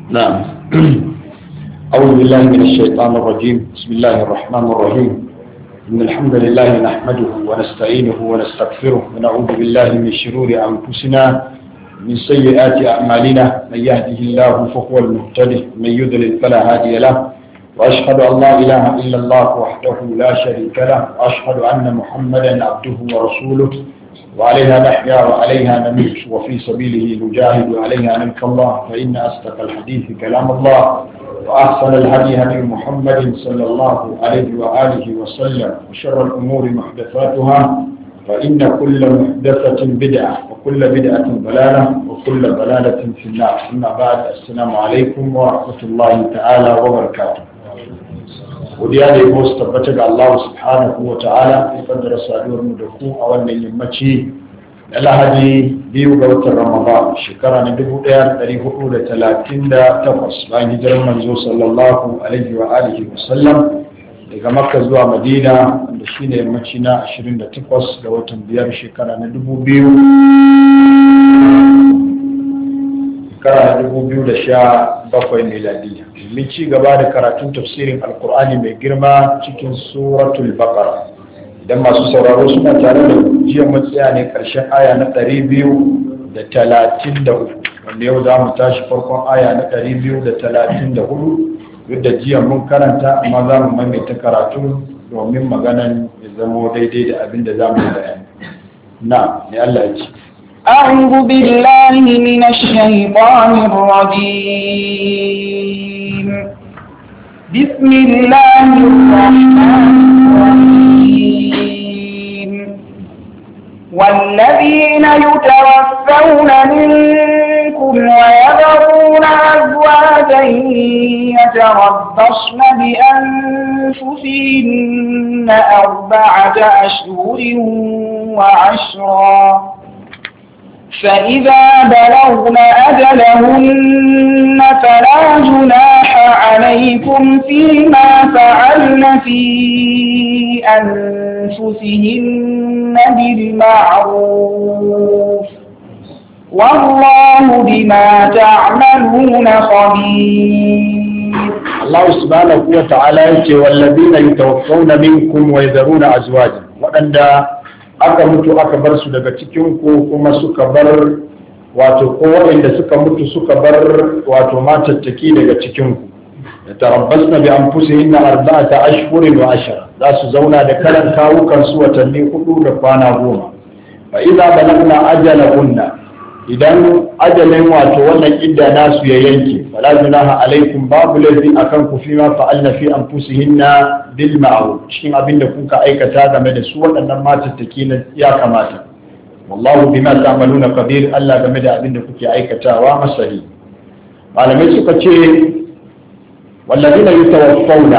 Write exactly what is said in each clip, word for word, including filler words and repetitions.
نعم. أعوذ بالله من الشيطان الرجيم. بسم الله الرحمن الرحيم. إن الحمد لله نحمده ونستعينه ونستغفره ونعوذ بالله من شرور أنفسنا من سيئات أعمالنا. من يهده الله فهو المهتدي ومن يضلل فلا هادي له. وأشهد أن لا إله إلا الله وحده لا شريك له وأشهد أن محمدا عبده ورسوله. وعليها نحيا وعليها نموت وفي سبيله نجاهد وعليها نلقى الله. فإن أصدق الحديث كلام الله وأحسن الهدي هدي محمد صلى الله عليه وآله وسلم وشر الأمور محدثاتها فإن كل محدثة بدعة وكل بدعة ضلالة وكل ضلالة في النار. أما بعد السلام عليكم ورحمة الله تعالى وبركاته. godiya da yabo su tabbata ga Allah subhanahu wa ta'ala ya kaddara saduwar mu da ku a wannan yammaci na Lahadi biyu ga watan Ramadan shekara na dubu ɗaya da ɗari hudu da talatin da takwas bayan hijirar manzo sallallahu alaihi wa alihi wa sallam daga Makka zuwa Madina, wanda shine yammaci na ashirin da takwas ga watan biyar shekara na dubu biyu shekara na dubu biyu da sha bakwai miladiya. Mun ci gaba da karatun tafsirin alkur'ani mai girma cikin suratul baqara. Idan masu sauraro suna tare da jiya matsaya ne karshen aya na ɗari biyu da talatin da uku, wanda yau za mu tashi farkon aya na ɗari biyu da talatin da hudu. Duk da jiya mun karanta amma za mu maimaita karatu domin maganan ya zamo daidai da abin da za mu yi bayani. Na, ne Allah ya ce. أعوذ بالله من الشيطان الرجيم. بسم الله الرحمن الرحيم. والذين يتوفون منكم ويذرون أزواجا يتربصن بأنفسهن أربعة أشهر وعشرا فإذا بلغن أجلهن فلا جناح عليكم فيما فعلن في أنفسهن بالمعروف والله بما تعملون خبير. الله سبحانه وتعالى يقول والذين يتوفون منكم ويذرون أزواجا، وأن aka mutu aka bar su daga cikin ku kuma suka bar wato ko waɗanda suka mutu suka bar wato matattaki daga cikin ku da tarabbasna bi anfusihinna arba'ata ashhurin wa ashara, za su zauna da karan kawukan su watanni hudu da kwana goma. fa idza balagna ajalahunna, idan ajalin wato wannan idda nasu ya yanke, fala junaha alaikum, babu laifi akan ku fima fa'alna fi anfusihinna bil ma'ruf, cikin abin da kuka aikata game da su waɗannan matattaki na ya kamata. wallahu bima ta'maluna kabir, Allah game da abin da kuke aikatawa masani. malamai suka ce wallazina yatawaffawna,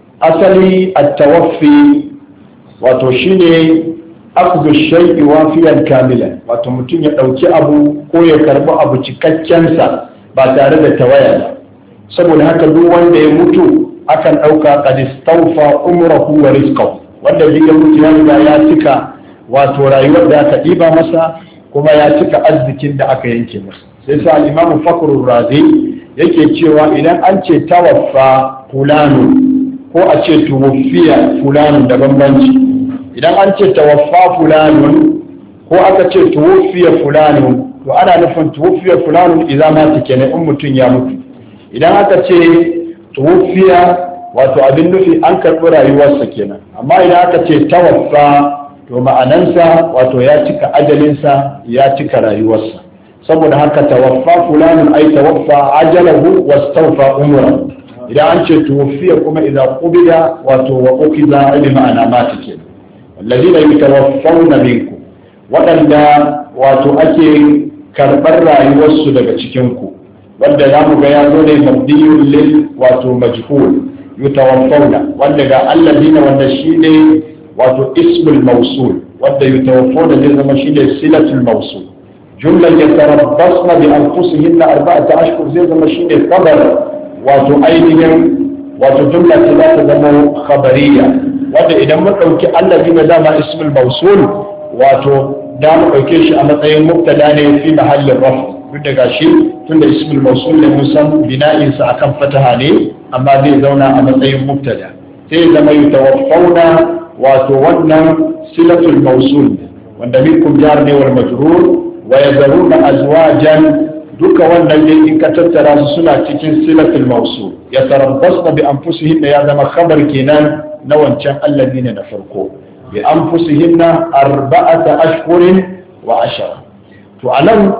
asali at-tawaffi wato shine akhdhu shay'i wafiyan kamilan, wato mutum ya dauki abu ko ya karbi abu cikakken sa ba tare da tawaya ba. saboda haka duk wanda ya mutu akan ɗauka kadistaufa umrahu wa rizqahu, wanda ya mutu ya riga ya cika wato rayuwar da aka ɗiba masa kuma ya cika arzikin da aka yanke masa. sai sa al-imamu Fakhrur Razi yake cewa idan an ce tawaffa fulanu ko a ce tuwaffiya fulanu da bambanci. idan an ce tawaffa fulanun ko aka ce tuwaffiya fulanun, to ana nufin tuwaffiya fulanun idan ma take ne in mutum ya mutu. idan aka ce tuwaffiya wato abin nufi an karɓi rayuwarsa kenan, amma idan aka ce tawaffa to ma'anansa wato ya cika ajalinsa ya cika rayuwarsa. saboda haka tawaffa fulanun ai tawaffa ajalahu wastawfa umra. idan an ce tuwaffiya kuma idan qubida wato wa uqiza bi ma'ana mata kenan. walladina yatawaffawna minkum, waɗanda wato ake karɓar rayuwarsu daga cikin ku, wanda za mu ga ya zo ne mabdiyun lil wato majhul yutawaffawna, wanda ga alladina wanda shine wato ismul mawsul, wanda yutawaffawna zai zama shine silatul mawsul. jumlar yatarabbasna bi anfusihinna arba'ata ashhur zai zama shine khabar, wato ainihin wato jumla ce za ta zama khabariya, wanda idan mun dauki alladina dama ismul mawsul wato da mu dauke shi a matsayin mubtada ne fi mahallin raf, duk da gashi tunda ismul mawsul ne mun san bina'in sa akan fataha ne amma zai zauna a matsayin mubtada sai zama yutawaffawna wato wannan silatul mawsul wanda minkum jar ne wal majrur wa yadharuna azwajan duka wannan ne in ka tattara su suna cikin silatul mawsul yatarabbasna bi anfusihin ya zama khabar kenan na wancan alladina na farko bi anfusihinna arba'ata ashhurin wa ashara to anan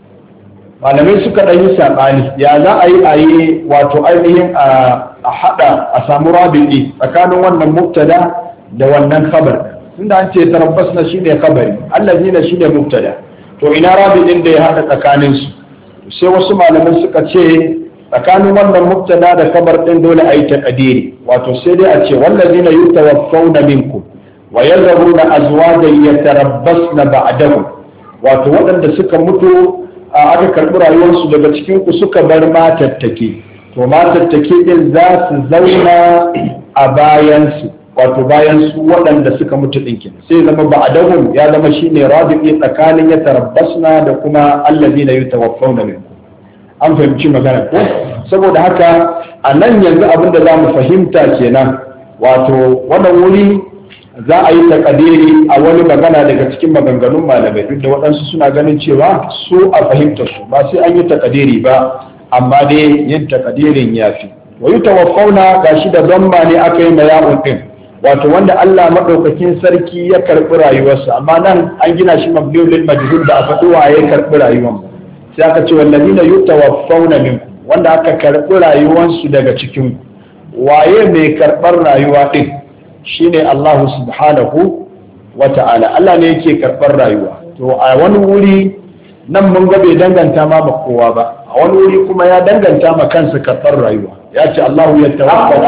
malamai suka dan yi sabani ya za a yi a yi wato ainihin a hada a samu rabi'i tsakanin wannan mubtada da wannan khabar tunda an ce tarabbasna shine khabari alladina shine mubtada to ina rabi'in da ya hada tsakanin su sai wasu malamai suka ce tsakanin wannan mubtada da khabar din dole a yi taqdiri wato sai dai a ce wallazina yutawaffawna minkum wa yazaruna azwajan yatarabbasna ba'dahu wato waɗanda suka mutu a aka karɓi rayuwarsu daga cikin ku suka bar matattake to matattake din za su zauna a bayan su wato bayan su waɗanda suka mutu ɗinkin sai zama ba'dahu ya zama shine rabi'i tsakanin yatarabbasna da kuma allazina yutawaffawna minkum an fahimci magana ko saboda haka a nan yanzu abinda za mu fahimta kenan wato wannan wuri za a yi takadiri a wani magana daga cikin maganganun malamai duk da waɗansu suna ganin cewa su a fahimtar su ba sai an yi takadiri ba amma dai yin takadirin ya fi wa yi tawaffauna ga shi da zamma ne aka yi ma yawon ɗin wato wanda Allah maɗaukakin sarki ya karɓi rayuwarsa amma nan an gina shi mabniyun lil majhul da a faɗi wa ya karɓi rayuwar sai aka ce wallazina yutawaffawna minkum wanda aka karɓi rayuwarsu daga cikin waye mai karɓar rayuwa ɗin shine Allah subhanahu wa ta'ala Allah ne yake karɓar rayuwa to a wani wuri nan mun ga bai danganta ma ba kowa ba a wani wuri kuma ya danganta ma kansa karɓar rayuwa ya ce Allah ya tawaffal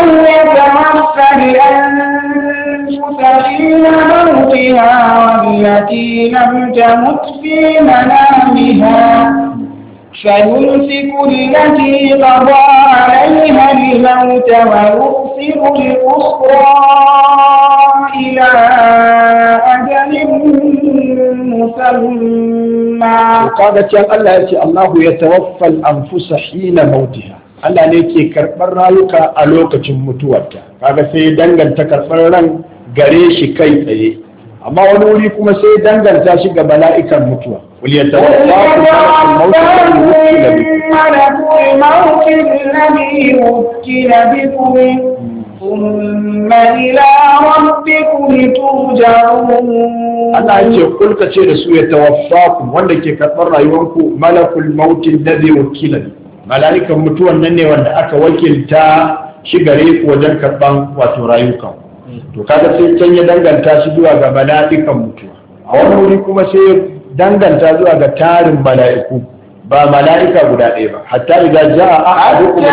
حين موتها والتي لم تمت في منامها فيمسك التي قضى عليها الموت ويرسل الأخرى إلى أجل مسمى. وقالت يا الله يأتي الله يتوفى الأنفس حين موتها Allah ne ke karɓar rayuka a lokacin mutuwarta kaga sai danganta karɓar ran gare shi kai tsaye amma wani wuri kuma sai danganta shi ga mala'ikan mutuwa wal yatawaffakum malakul alladhi wukila bikum thumma ila rabbikum turja'un. Allah ya ce kulka ce da su ya tawaffakum wanda ke karɓar rayuwanku malakul maut alladhi wukila bikum mala'ikan mutuwan nan ne wanda aka wakilta shi gare ku wajen karɓan wato rayukan to kaga sai can ya danganta shi zuwa ga mala'ikan mutuwa a wani wuri kuma sai danganta zuwa ga tarin mala'iku ba mala'ika guda ɗaya ba hatta idan ja'a ahadukum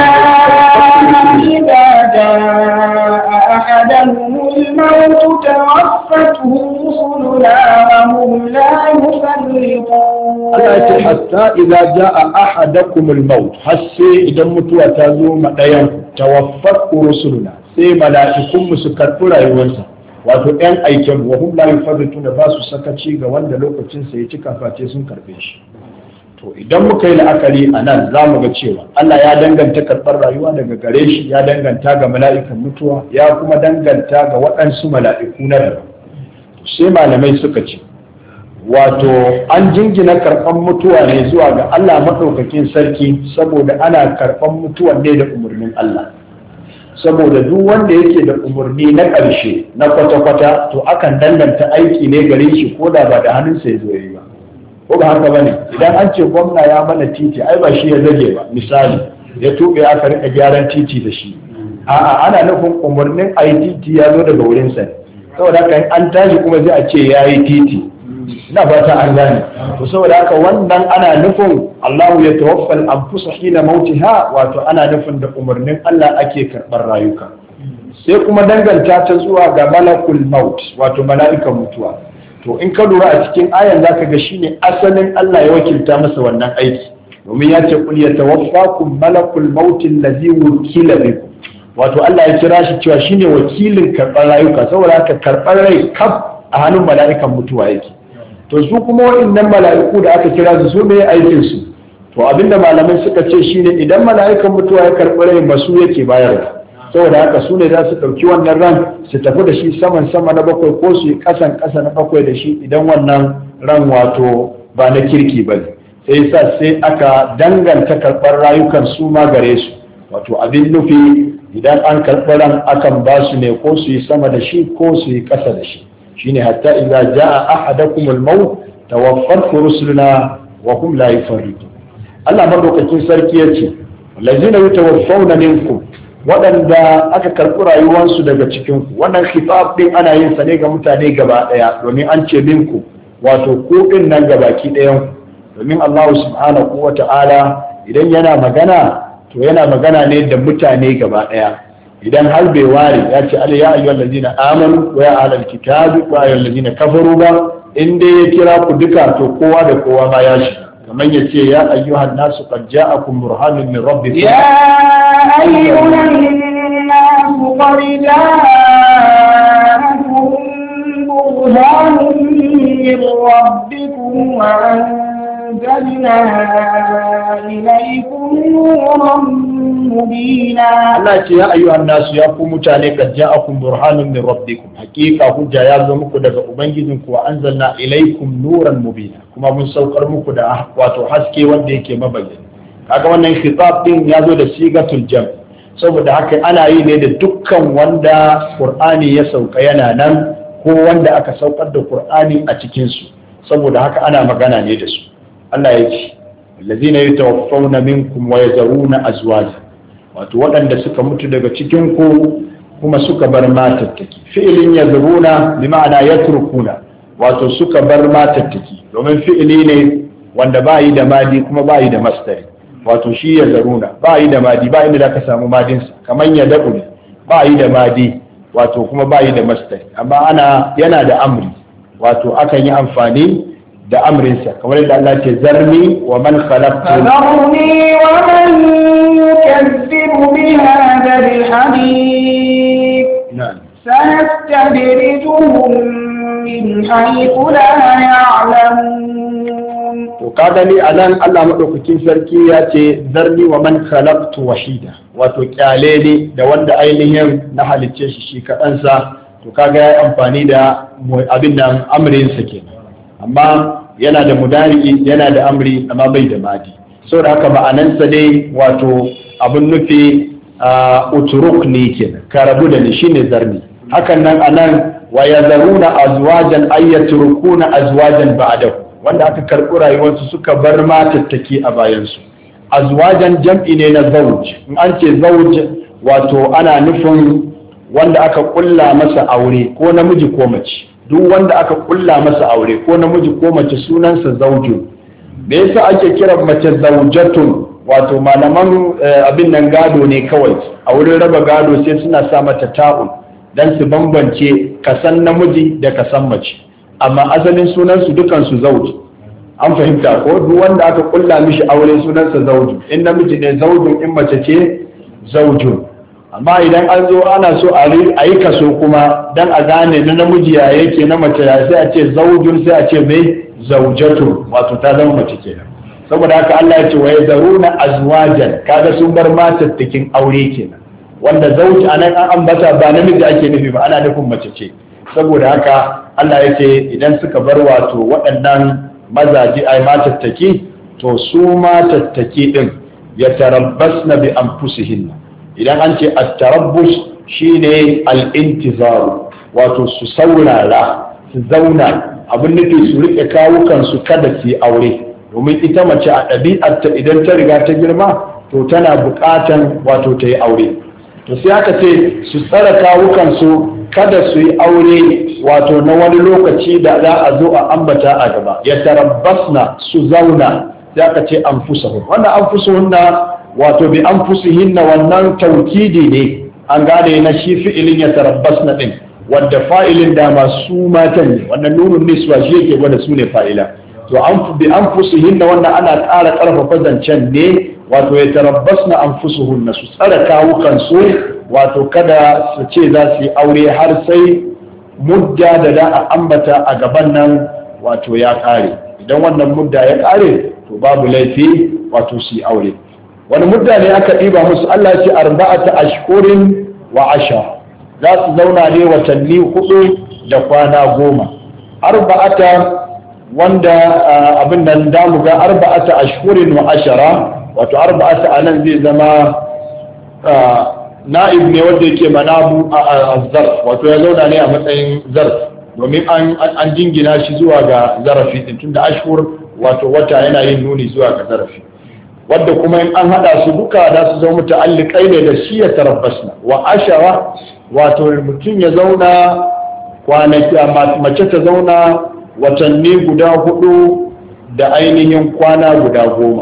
idza jaa ahaduhum al-maut tawaffathu rusuluna wa hum la yufarriqun. Allah ya ce hatta idan ja'a ahadakum al-maut har sai idan mutuwa ta zo ma ɗayan tawaffathu rusuluna sai mala'ikun su karɓi rayuwarsa wato ɗan aikin wa hum la yufarrituna ba su sakaci ga wanda lokacin sa ya cika face sun karɓe shi to idan muka yi la'akari a nan za mu ga cewa Allah ya danganta karɓar rayuwa daga gare shi ya danganta ga mala'ikan mutuwa ya kuma danganta ga waɗansu mala'iku na daban sai malamai suka ce wato an jingina karɓar mutuwa ne zuwa ga Allah maɗaukakin sarki saboda ana karɓar mutuwa ne da umarnin Allah saboda duk wanda yake da umarni na ƙarshe na kwata-kwata to akan danganta aiki ne gare shi ko da ba da hannunsa ya zo yi ba ko ba haka bane idan an ce gwamna ya mana titi ai ba shi ya zage ba misali ya tuɓe aka rika gyaran titi da shi a'a ana nufin umarnin a yi titi ya zo daga wurinsa saboda haka an tashi kuma zai a ce ya yi titi ina fata an gane to saboda haka wannan ana nufin Allahu ya tawaffal anfusa hina mautiha wato ana nufin da umarnin Allah ake karɓar rayuka sai kuma danganta ta zuwa ga malakul maut wato mala'ikan mutuwa to in ka lura a cikin ayan zaka ga shine asalin Allah ya wakilta masa wannan aiki domin ya ce qul yatawaffakum malakul maut allazi wukila bikum wato Allah ya kira shi cewa shine wakilin karɓar rayuka saboda haka karɓar rai kaf a hannun mala'ikan mutuwa yake to su kuma wa'annan mala'iku da aka kira su su ne aikin su to abinda malamai suka ce shine idan mala'ikan mutuwa ya karɓi rai ba su yake bayarwa saboda haka su ne za su ɗauki wannan ran su tafi da shi saman sama na bakwai ko su yi ƙasan ƙasa na bakwai da shi idan wannan ran wato ba na kirki ba ne sai sa sai aka danganta karɓar rayukan su ma gare su wato abin nufi idan an karɓi ran akan ba su ne ko su yi sama da shi ko su yi ƙasa da shi shine hatta idza jaa ahadakumul maut tawaffat rusuluna wa hum la yufarritu Allah madaukakin sarki yace allazina yatawaffawna minkum waɗanda aka karɓi rayuwarsu daga cikin ku wannan khitab din ana yin sa ne ga mutane gaba ɗaya domin an ce minku wato ku din nan gabaki ɗayan ku domin Allah subhanahu wa ta'ala idan yana magana to yana magana ne da mutane gaba ɗaya idan har bai ware ya ce ala ya ayyuhal ladina amanu wa ya ahlal kitabi wa ayyuhal ladina kafaru ba in dai ya kira ku duka to kowa da kowa ma ya shiga kamar ya ce ya ayyuhan nasu qad ja'akum burhanun min rabbikum ya ayyuhan nasu qad ja'akum burhanun min rabbikum wa أنزلنا إليكم نورا مبينا الله يا أيها الناس يا قوم متاني قد جاءكم برهان من ربكم حقيقة حجة يا زمكم دغ أبنجدكم وأنزلنا إليكم نورا مبينا كما من سوكر مكو دا واتو حسكي wanda yake mabayyana kaga wannan khitab din ya zo da sigatul jam saboda haka ana yi ne da dukkan wanda Qur'ani ya sauka yana nan ko wanda aka saukar da Qur'ani a cikin su saboda haka ana magana ne da su Allah ya ce allazina yatawaffawna minkum wa yazaruna azwaja wato waɗanda suka mutu daga cikin ku kuma suka bar matattaki fi'ilin yazaruna bi ma'ana yatrukuna wato suka bar matattaki domin fi'ili ne wanda ba yi da madi kuma ba yi da mastari wato shi yazaruna ba yi da madi ba inda zaka samu madin sa kaman ya dabu ne ba yi da madi wato kuma ba yi da mastari amma ana yana da amri wato akan yi amfani da amrinsa kamar yadda Allah ce zarni wa man khalaqtu zarni wa man yukazzibu bi hadha al-hadith sanastadrijuhum min haythu la ya'lamun to kaga ni anan Allah madaukakin sarki ya ce zarni wa man khalaqtu wahida wato kyale ne da wanda ainihin na halicce shi shi kaɗansa to kaga ya amfani da abin nan amrinsa kenan amma yana da mudari yana da amri amma bai da madi saboda haka ma'anansa dai wato abin nufi uturuk ne kenan ka rabu da ni shine zarni hakan nan anan wa yazaruna azwajan ay yatrukuna azwajan ba'dahu wanda aka karɓi rayuwarsu suka bar matattaki a bayansu azwajan jam'i ne na zawj in an ce zawj wato ana nufin wanda aka kulla masa aure ko namiji ko mace duk wanda aka kulla masa aure ko namiji ko mace sunansa zaujun me yasa ake kiran mace zaujatun wato malaman abin nan gado ne kawai a wurin raba gado sai suna sa mata ta'un dan su bambance kasan namiji da kasan mace amma asalin sunansu dukansu zauji an fahimta ko duk wanda aka kulla mishi aure sunansa zauju in namiji ne zaujun in mace ce zaujun amma idan an zo ana so a yi kaso kuma dan a gane na namiji ya yake na mace ya sai a ce zaujun sai a ce mai zaujatu wato ta zama mace kenan saboda haka Allah ya ce wa yazaruna azwajan kaga sun bar matattakin aure kenan wanda zauji anan an ambata ba namiji ake nufi ba ana nufin mace ce saboda haka Allah ya ce idan suka bar wato waɗannan mazaji ai matattaki to su matattaki din ya tarabbasna bi anfusihinna idan an ce at-tarabbus shine al-intizar wato su saurara su zauna abin nufi su rike kawukan su kada su yi aure domin ita mace a ɗabi'arta idan ta riga ta girma to tana buƙatan wato ta yi aure to sai aka ce su tsara kawukan su kada su yi aure wato na wani lokaci da za a zo a ambata a gaba ya tarabbasna su zauna sai aka ce anfusahum wannan anfusuhunna wato bi anfusihinna wannan taukidi ne an gane na shi fi'ilin ya tarabbasna din wanda fa'ilin da masu matan ne wannan nunun niswa shi yake gwada su ne fa'ila to an bi anfusihinna wannan ana ƙara ƙarfafa zancen ne wato ya tarabbasna anfusuhunna su tsara kawukan su wato kada su ce za su yi aure har sai mudda da da a ambata a gaban nan wato ya kare. Idan wannan mudda ya kare to babu laifi wato su yi aure. Wani mudda ne aka ɗiba musu? Allah ya ce arba'ata ashkurin wa ashara, za su zauna ne watanni hudu da kwana goma. Arba'ata wanda abin nan da mu ga arba'ata ashkurin wa ashara, wato arba'ata anan zai zama na'ib ne wanda yake manabu a zarf, wato ya zauna ne a matsayin zarf domin an jingina shi zuwa ga zarafi din, tunda ashhur wato wata yana yin nuni zuwa ga zarafi, wadda kuma in an hada su duka da su zama muta'alliqai ne da shi ya tarabbasna. Wa ashara wato mutum ya zauna kwanaki, mace ta zauna watanni guda hudu da ainihin kwana guda goma.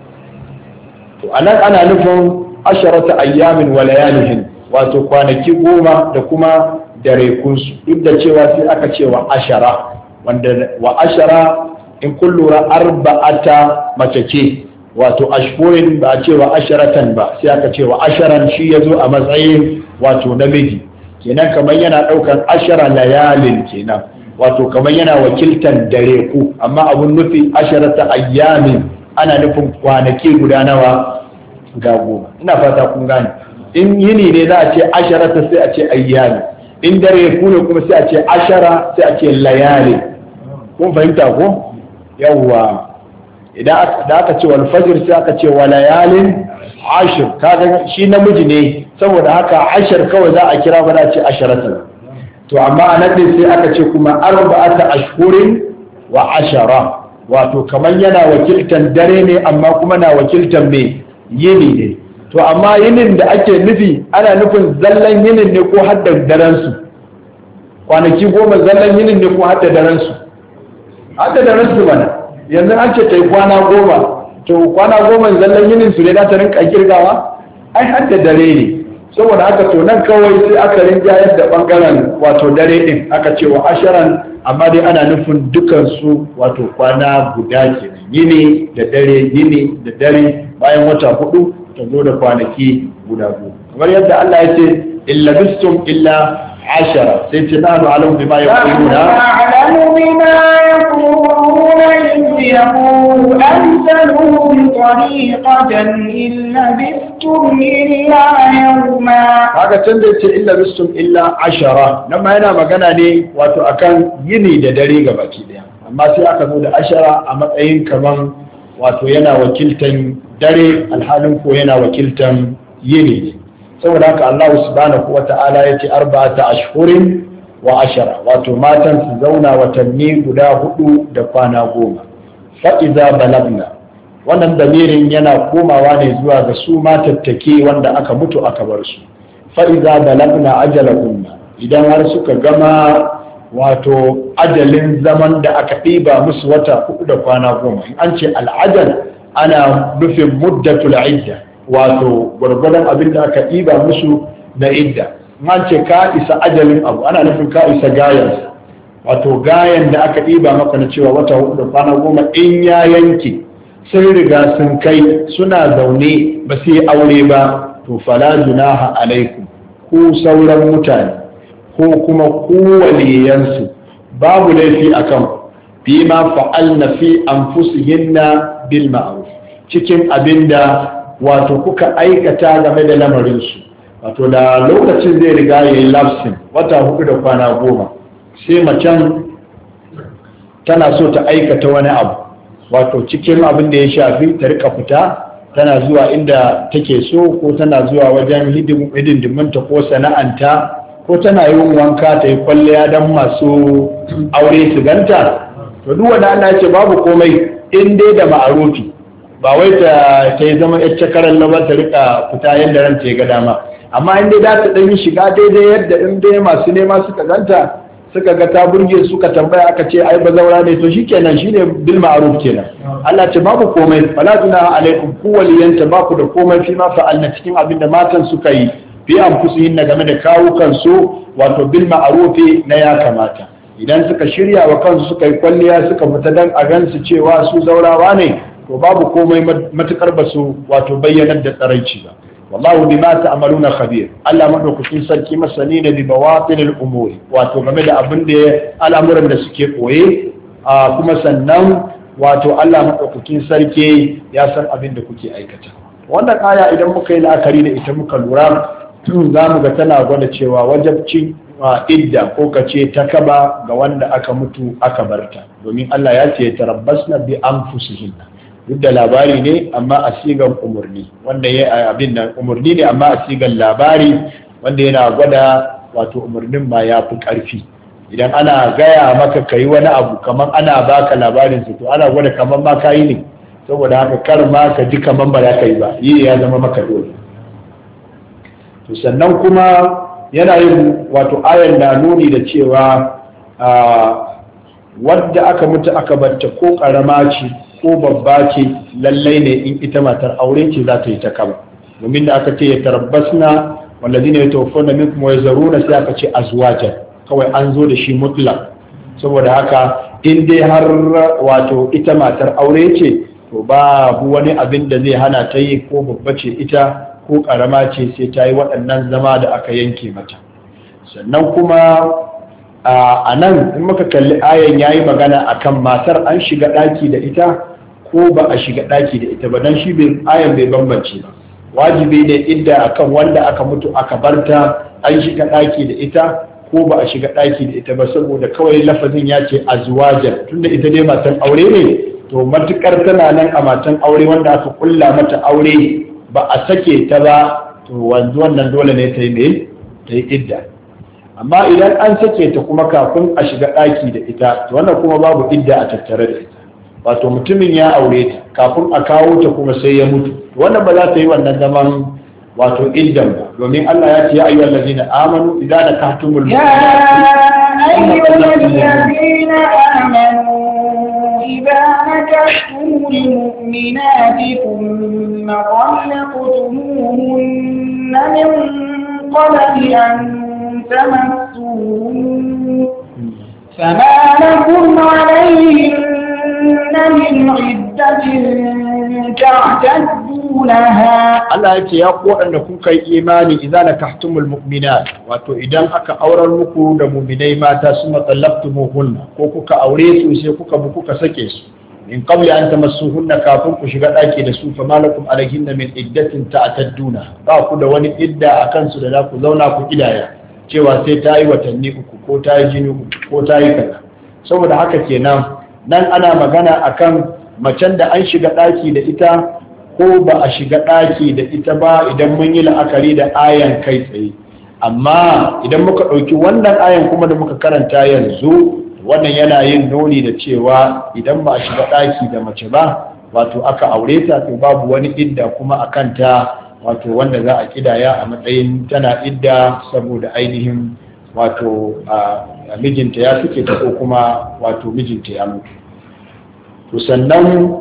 To anan ana nufin asharata ayyamin wa layalihin, wato kwanaki goma da kuma darekunsu, duk da cewa sai aka ce wa ashara, wanda wa ashara in kun lura arba'ata mace ce, wato ashhurin ba a ce wa asharatan ba, sai aka ce wa asharan, shi ya zo a matsayin wato namiji, kenan kamar yana ɗaukar ashara layalin kenan, wato kamar yana wakiltan dareku, amma abun nufi asharata ayyamin ana nufin kwanaki guda nawa ga goma. Ina fata kun gane. In yini ne za a ce asharata sai a ce ayyami, in dare ku ne kuma sai a ce ashara sai a ce layali. Kun fahimta ko? Yawwa. Idan da aka ce wal fajr sai aka ce wa layalin ashir, kaga shi namiji ne saboda haka ashir kawai za a kira, ba za a ce asharata. To amma anan din sai aka ce kuma arba'ata ashhurin wa ashara, wato kamar yana wakiltan dare ne amma kuma na wakiltan me yini ne. To amma yinin da ake nufi ana nufin zallan yinin ne ko hadda daren su? Kwanaki goma zallan yinin ne ko hadda daren su? Hadda daren su bana. Yanzu an ce ta yi kwana goma, to kwana goma zallan yinin su ne za ta rinka kirgawa? Ai hadda dare ne. Saboda haka to nan kawai sai aka rinjayar da bangaren wato dare din, aka ce wa asharan, amma dai ana nufin dukansu wato kwana guda kenan, yini da dare, yini da dare, bayan wata hudu ta zo da kwanaki guda biyu, kamar yadda Allah ya ce illa bistum illa ashara, sai ce nahnu a'lamu bima yaquluna a'lamu bima yaquluna idh yaqulu amsaluhum tariqatan illa bistum illa yawma. Haka can da yace illa bistum illa ashara, nan ma yana magana ne wato akan yini da dare gabaki daya, amma sai aka zo da ashara a matsayin kaman wato yana wakiltan dare alhalin ko yana wakiltan yini ne. Saboda haka Allah subhanahu wa ta'ala ya ce arba'ata ashhurin wa ashara, wato matan su zauna watanni guda hudu da kwana goma. Fa iza balagna, wannan damirin yana komawa ne zuwa ga su matattake wanda aka mutu aka bar su. Fa iza balagna ajalahunna, idan har suka gama wato ajalin zaman da aka ɗiba musu wata hudu da kwana goma. In an ce al'ajal ana nufin muddatul idda, wato gwargwadon abin da aka ɗiba musu na idda. In an ce ka isa ajalin abu ana nufin ka isa gayan, wato gayan da aka ɗiba maka na cewa wata hudu da kwana goma in ya yanke sun riga sun kai suna zaune ba su yi aure ba, to fala junaha alaikum, ku sauran mutane ko kuma ku waliyansu babu laifi akan fi ma fa'alna fi anfusihinna bil ma'ruf, cikin abinda wato kuka aikata game da lamarin su. Wato da lokacin zai riga yayi lapsin wata hudu da kwana goma, sai macen tana so ta aikata wani abu, wato cikin abin da ya shafi ta rika fita tana zuwa inda take so, ko tana zuwa wajen hidindiminta ko sana'anta, ko tana yin wanka ta yi kwalliya don masu aure su ganta, to duk wanda Allah ya ce babu komai in dai da ma'arufi, ba wai ta yi zama yar cakarar labar ta rika fita yadda ran ta ga dama, amma in dai za ta ɗan yi shiga daidai yadda in dai masu nema suka ganta suka ga ta burge suka tambaya aka ce ai bazaura ne, to shikenan shine bil ma'ruf kenan. Allah ce babu komai, fala junaha alaikum, ku waliyanta ba ku da komai fi ma fa'alna cikin abin da matan suka yi fi anfusihin na game da kawukan su, wato bil ma'rufi na ya kamata. Idan suka shirya wa kansu suka yi kwalliya suka fita dan a gansu cewa su zaurawa ne, to babu komai matukar ba su wato bayyanar da tsaraici ba. wallahu bima ta'maluna khabir, Allah madaukakin sarki masani ne bi bawatinil umuri, wato game da abin da al'amuran da suke koye kuma sannan wato Allah madaukakin sarki ya san abin da kuke aikata. Wannan aya idan muka yi la'akari da ita muka lura za mu ga tana gwada cewa wajabcin idda ko kace ta kaba ga wanda aka mutu aka barta, domin Allah ya ce tarabbasna bi anfusihinna, duk da labari ne amma a sigan umurni, wanda ya abin nan umurni ne amma a sigan labari, wanda yana gwada wato umurnin ma ya fi ƙarfi. Idan ana gaya maka ka yi wani abu kamar ana baka labarin su, to ana gwada kamar ma ka yi ne, saboda haka kar ma ka ji kamar ba za ka yi ba, yi ya zama maka dole. To sannan kuma yana yin wato ayan na nuni da cewa wadda aka mutu aka barta ko karama ce ko babba ce, lallai ne in ita matar aure ce za ta yi ta kaba, domin da aka ce ya tarabbasna wallazina yatawaffawna minkum wa yazaruna, sai aka ce azwajan, kawai an zo da shi mutlaq. Saboda haka in dai har wato ita matar aure ce, to babu wani abin da zai hana ta yi, ko babba ce ita ko karama ce, sai ta yi waɗannan zama da aka yanke mata. Sannan kuma a nan in muka kalli ayan yayi magana akan matar an shiga ɗaki da ita ko ba a shiga ɗaki da ita ba, dan shi ayan bai bambance ba. Wajibi ne idda akan wanda aka mutu aka barta, an shiga ɗaki da ita ko ba a shiga ɗaki da ita ba, saboda kawai lafazin ya ce azwajan, tunda ita dai matan aure ne, to matukar tana nan a matan aure wanda aka kulla mata aure ba a sake ta ba, to wanzu wannan dole ne ta yi ne ta yi idda. Amma idan an sake ta kuma kafin a shiga ɗaki da ita, to wannan kuma babu idda a tattare da ita, wato mutumin ya aure ta kafin a kawo ta kuma sai ya mutu, wannan ba za ta yi wannan zaman wato iddan ba, domin Allah ya ce ya ayyuhal ladina amanu idza nakahtumul ya ayyuhal ladina amanu idza nakahtumul mu'minati thumma talaqtumuhunna min qabli an tamassuhunna fama lakum alayhinna min iddatin ta'taddunaha. Allah ya ce ya ku waɗanda kuka yi imani idan nakahtumul mu'minat, wato idan aka aurar muku da mu'minai mata su matsallaftumuhunna, ko kuka aure su sai kuka bu kuka sake su in qabli an tamassuhunna, kafin ku shiga ɗaki da su, fa malakum alaihinna min iddatin ta'tadduna, ba ku da wani idda a kansu da za ku zauna ku kidaya cewa sai ta yi watanni uku ko ta yi jini uku ko ta yi kaza. Saboda haka kenan nan ana magana akan macen da an shiga ɗaki da ita ko ba a shiga ɗaki da ita ba, idan mun yi la'akari da ayan kai tsaye. Amma idan muka ɗauki wannan ayan kuma da muka karanta yanzu, wannan yana yin nuni da cewa idan ba a shiga ɗaki da mace ba, wato aka aure ta, to babu wani idda kuma a kanta, wato wanda za a kidaya a matsayin tana idda saboda ainihin wato a mijinta ya suke ta ko kuma wato mijinta ya mutu. To sannan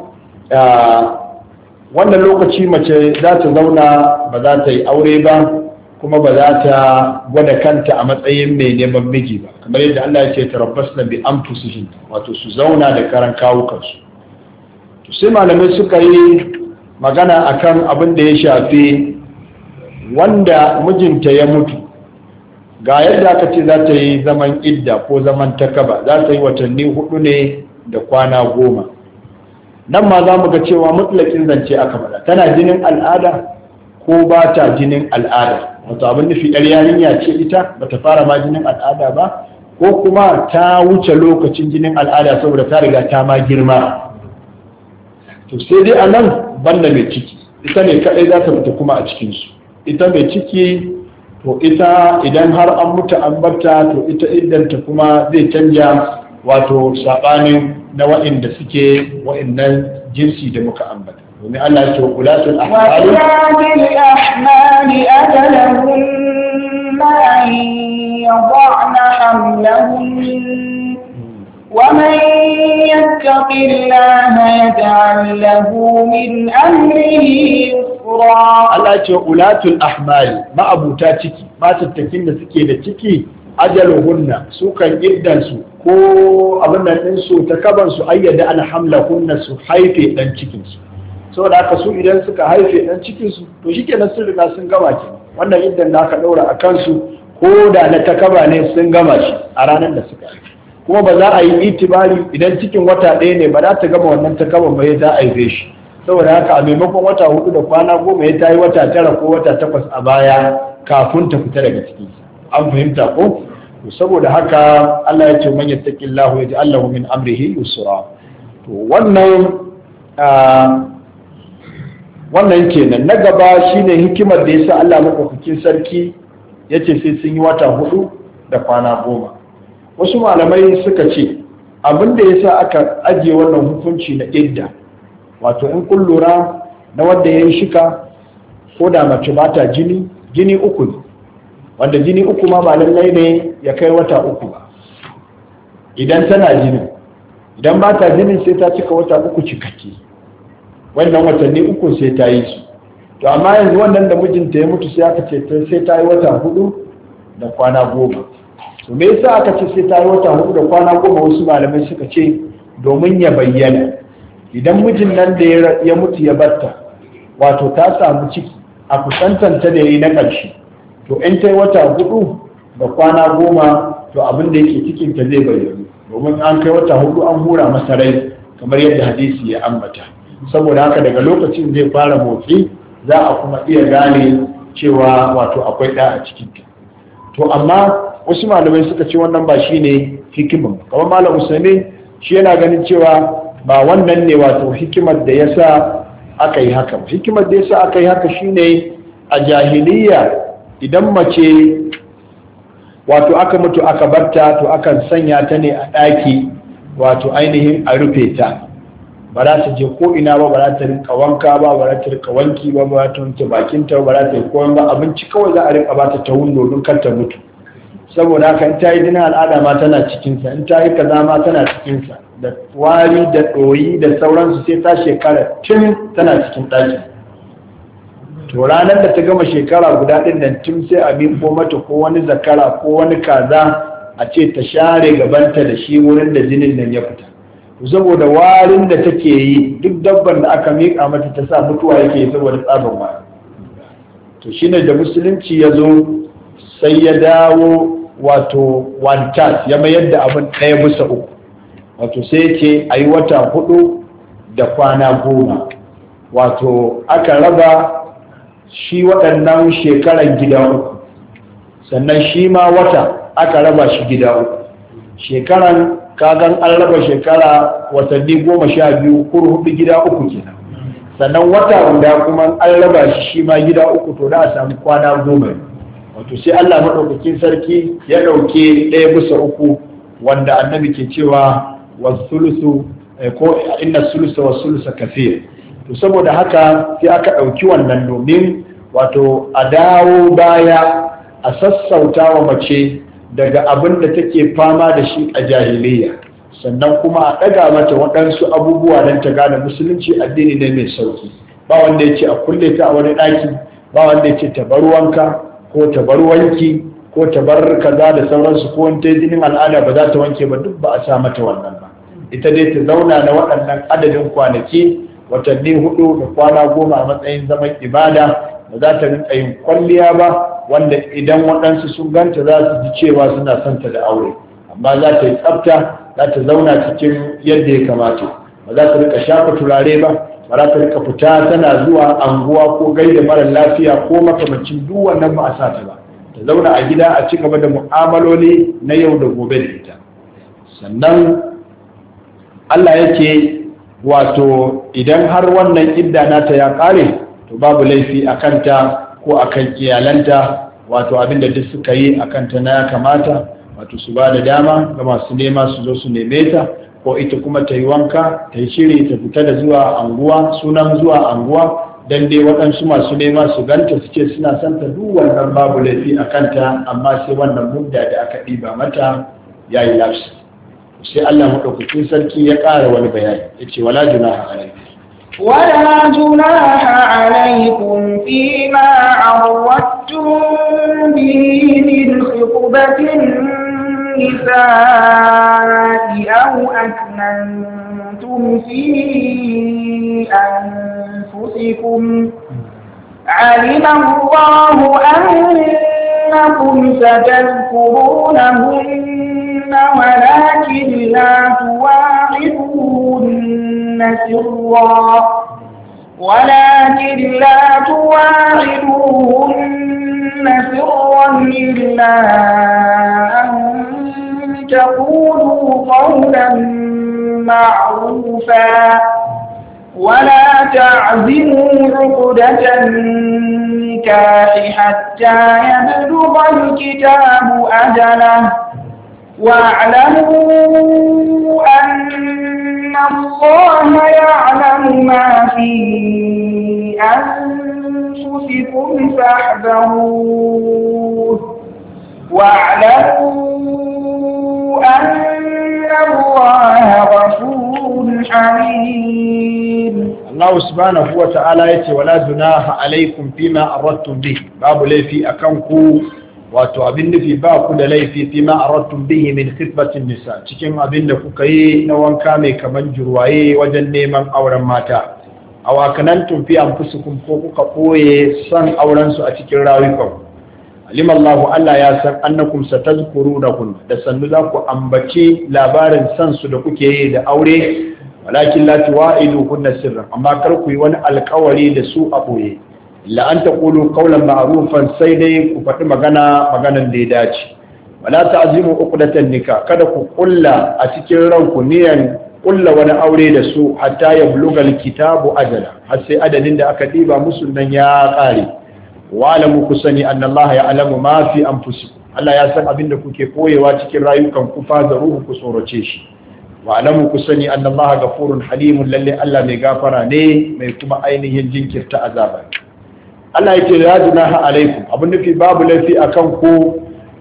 wannan lokaci mace za ta zauna ba za ta yi aure ba, kuma ba za ta gwada kanta a matsayin mai neman miji ba, kamar yadda Allah ya ce tarabbasna bi anfusihin, wato su zauna da karan kawukansu. To sai malamai suka yi magana akan abin da ya shafi wanda mijinta ya mutu, ga yadda aka ce za ta yi zaman idda ko zaman takaba, za ta yi watanni hudu ne da kwana goma. Nan ma za mu ga cewa mutlakin zance aka faɗa, tana jinin al'ada ko ba ta jinin al'ada, wato abin nufi yar yarinya ce ita ba ta fara ma jinin al'ada ba, ko kuma ta wuce lokacin jinin al'ada saboda ta riga ta ma girma. To sai dai a nan banda mai ciki, ita ne kaɗai za ta fita kuma a cikinsu. Ita mai ciki, to ita idan har an mutu an barta, to ita iddanta kuma zai canja, wato saɓanin na waɗanda suke waɗannan jinsi da muka ambata. domin Allah ya ce ulatul ahmali ulatul ahmali ajalahunna an yad'na hamlahun ومن يتق الله يجعل له من أمره يسرا. Allah ya ce ulatul ahmali ma'abuta ciki, matattakin da suke da ciki, ajaluhunna su kan iddan su ko abin nan din su ta kaban su ayyada an hamlahunna su haife dan cikin su. Saboda haka su idan suka haife dan cikin su to shikenan sun riga sun gama ki. Wannan iddan da aka daura akan su ko da na takaba ne sun gama shi a ranar da suka haife. kuma ba za a yi itibari idan cikin wata ɗaya ne ba za ta gama wannan ta kaba ba ya za a yi shi. Saboda haka a maimakon wata hudu da kwana goma ya ta yi wata tara ko wata takwas a baya kafin ta fita daga ciki. An fahimta ko? Saboda haka Allah ya ce man yattaqillahu yaj'al lahu min amrihi yusra. To wannan wannan kenan. Na gaba shine hikimar da yasa Allah madaukakin sarki yace sai sun yi wata hudu da kwana goma. Wasu malamai suka ce abin da yasa aka ajiye wannan hukunci na idda, wato in kun lura na wanda ya yi shika ko da mace ba ta jini, jini uku ne, wanda jini uku ma ba lallai ne ya kai wata uku ba idan tana jini. Idan ba ta jinin sai ta cika wata uku cikakke, wannan watanni uku sai ta yi su. To amma yanzu wannan da mijinta ya mutu sai aka ce sai ta yi wata hudu da kwana goma. To me yasa aka ce sai ta yi wata hudu da kwana goma? Wasu malamai suka ce domin ya bayyana idan mijin nan da ya mutu ya batta, wato ta samu ciki a kusantanta da yi na ƙarshe, to in ta yi wata hudu da kwana goma to abin da yake cikinta zai bayyana, domin an kai wata hudu an hura masa rai kamar yadda hadisi ya ambata. Saboda haka daga lokacin zai fara motsi, za a kuma iya gane cewa wato akwai ɗa a cikinta. To amma wasu malamai suka ce wannan ba shi ne hikiman, kamar malam Usaimin shi yana ganin cewa ba wannan ne wato hikimar da ya sa aka yi haka. Hikimar da ya sa aka yi haka shine a jahiliya idan mace wato aka mutu aka barta, to akan sanya ta ne a ɗaki wato ainihin a rufe ta, ba za ta je ko ina ba, ba za ta rinka wanka ba, ba za ta rinka wanki ba, ba za ta wanke bakinta ba, za ta yi koyon ba, abinci kawai za a rinka ba ta ta wundo don kar ta mutu. Saboda haka in ta yi jinin al'ada ma tana cikinsa, in ta yi kaza ma tana cikinsa, da wari da ɗoyi da sauransu sai ta shekara tun tana cikin ɗaki. To ranar da ta gama shekara guda ɗin nan tun sai a ko mata ko wani zakara ko wani kaza a ce ta share gabanta da shi wurin da jinin nan ya fita. To saboda warin da take yi, duk dabban da aka miƙa mata ta sa mutuwa yake yi saboda tsaban wari. To shine da musulunci ya zo sai ya dawo wato wantas, ya mayar da abin ɗaya bisa uku, wato sai ce a yi wata hudu da kwana goma, wato aka raba shi waɗannan shekaran gida uku, sannan shi ma wata aka raba shi gida uku. Shekaran kagan an raba shekara watanni goma sha biyu kur hudu gida uku kenan, sannan wata guda kuma an raba shi shi ma gida uku, to da a samu kwana goma. Wato sai Allah maɗaukakin sarki ya ɗauke ɗaya bisa uku, wanda annabi ke cewa wasulusu ko inna sulusa wasulusa kafir. To saboda haka sai aka ɗauki wannan domin wato a dawo baya a sassauta wa mace daga abin da take fama da shi a jahiliya, sannan kuma a ɗaga mata waɗansu abubuwa don ta gane musulunci addini ne mai sauki. Ba wanda ya ce a kulle ta a wani ɗaki, ba wanda ya ce ta bar wanka ko ta bar wanki ko ta bar kaza da sauransu, ko wani jinin al'ada ba za ta wanke ba, duk ba a sa mata wannan ba. Ita dai ta zauna na waɗannan adadin kwanaki, watanni hudu da kwana goma a matsayin zaman ibada, ba za ta rinka yin kwalliya ba, wanda idan waɗansu sun ganta za su ji cewa suna son ta da aure, amma za ta yi tsafta, za ta zauna cikin yadda ya kamata, ba za ta rika shafa turare ba, ba za ta rika fita tana zuwa anguwa ko gaida mara lafiya ko makamancin duk wannan ba a sa ta ba. Ta zauna a gida a ci gaba da mu'amaloli na yau da gobe da ita. Sannan Allah yake wato idan har wannan idda nata ya kare, to babu laifi a kanta ko a kan iyalanta, wato abinda duk suka yi a kanta na ya kamata, wato su ba da dama ga masu nema su zo su neme ta, ko ita kuma ta yi wanka, ta yi shiri, ta fita da zuwa anguwa, sunan zuwa anguwa, don dai waɗansu masu nema su ganta su ce suna son ta, duk wannan babu laifi a kanta, amma sai wannan mudda da aka ɗiba mata ya yi lafi. Sai Allah maɗaukakin sarki ya ƙara wani bayani, ya ce wala junaha alaikum ولا جناح عليكم فيما عرضتم به من خطبة النساء أو أكننتم في أنفسكم علم الله أنكم ستذكرونهن ولكن لا تواعدوهن سرا ولكن لا تواعدوهن سرا إلا أن تقولوا قولا معروفا ولا تعزموا عقدة النكاح حتى يبلغ الكتاب أجله واعلموا أن الله يعلم ما في أنفسكم فاحذروه واعلموا أن الله غفور حليم. الله سبحانه وتعالى يتي ولا جناح عليكم فيما أردتم به باب لي في أكنكم wato abin nufi ba ku da laifi fi ma aradtum bihi min khitbatin nisa cikin abin da kuka yi na wanka mai kaman jurwaye wajen neman auren mata aw akanantum fi anfusikum ko kuka koye san auren su a cikin rayukan alim Allah Allah ya san annakum satazkurunahun da sannu za ku ambaci labarin san su da kuke yi da aure walakin la tuwa'iduhunna sirran amma kar ku yi wani alƙawari da su a boye illa an taqulu qawlan ma'rufan sai dai ku faɗi magana maganan da ya dace wala ta'zimu uqdatan nikah kada ku kulla a cikin ranku niyan kulla wani aure da su hatta ya bulugal kitabu ajala har sai adadin da aka diba musu nan ya kare wa alamu kusani anna Allah ya'lamu ma fi anfusikum Allah ya san abin da kuke koyewa cikin rayukan ku fa da ruhu ku tsoroce shi wa alamu kusani anna Allah ghafurun halimun lalle Allah mai gafara ne mai kuma ainihin jinkirta azaba Allah yake ya junaha alaikum abin nufi babu laifi akan ku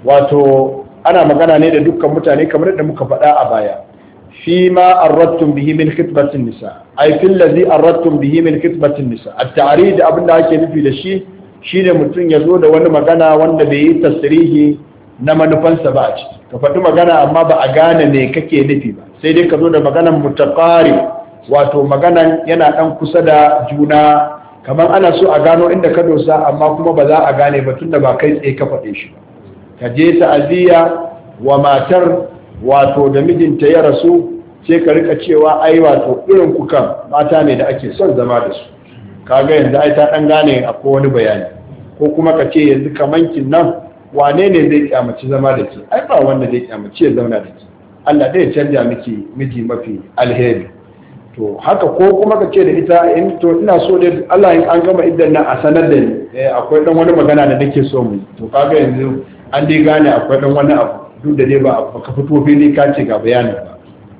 wato ana magana ne da dukkan mutane kamar yadda muka faɗa a baya fi ma arradtum bihi min khitbatin nisa ay fil ladhi arradtum bihi min khitbatin nisa at-ta'rid abin da ake nufi da shi shine mutum ya zo da wani magana wanda bai yi tasrihi na manufansa ba a ciki ka faɗi magana amma ba a gane me kake nufi ba sai dai ka zo da maganan mutaqarib wato maganan yana dan kusa da juna kamar ana so a gano inda ka dosa amma kuma ba za a gane ba tunda ba kai tsaye ka faɗe shi ba ka je ta'aziyya wa matar wato da mijinta ya rasu sai ka rika cewa ai wato irin kukan mata ne da ake son zama da su kaga yanzu ai ta dan gane akwai wani bayani ko kuma ka ce yanzu kamankin nan wane ne zai kyamaci zama da ke ai ba wanda zai kyamaci ya zauna da ke Allah dai ya canja miki miji mafi alheri to haka ko kuma ka ce da ita in to ina so dai Allah in an gama idan nan a sanar da ni eh akwai dan wani magana da nake so mu to kaga yanzu an dai gane akwai dan wani abu duk da dai ba ka fito fili ka ce ga bayani ba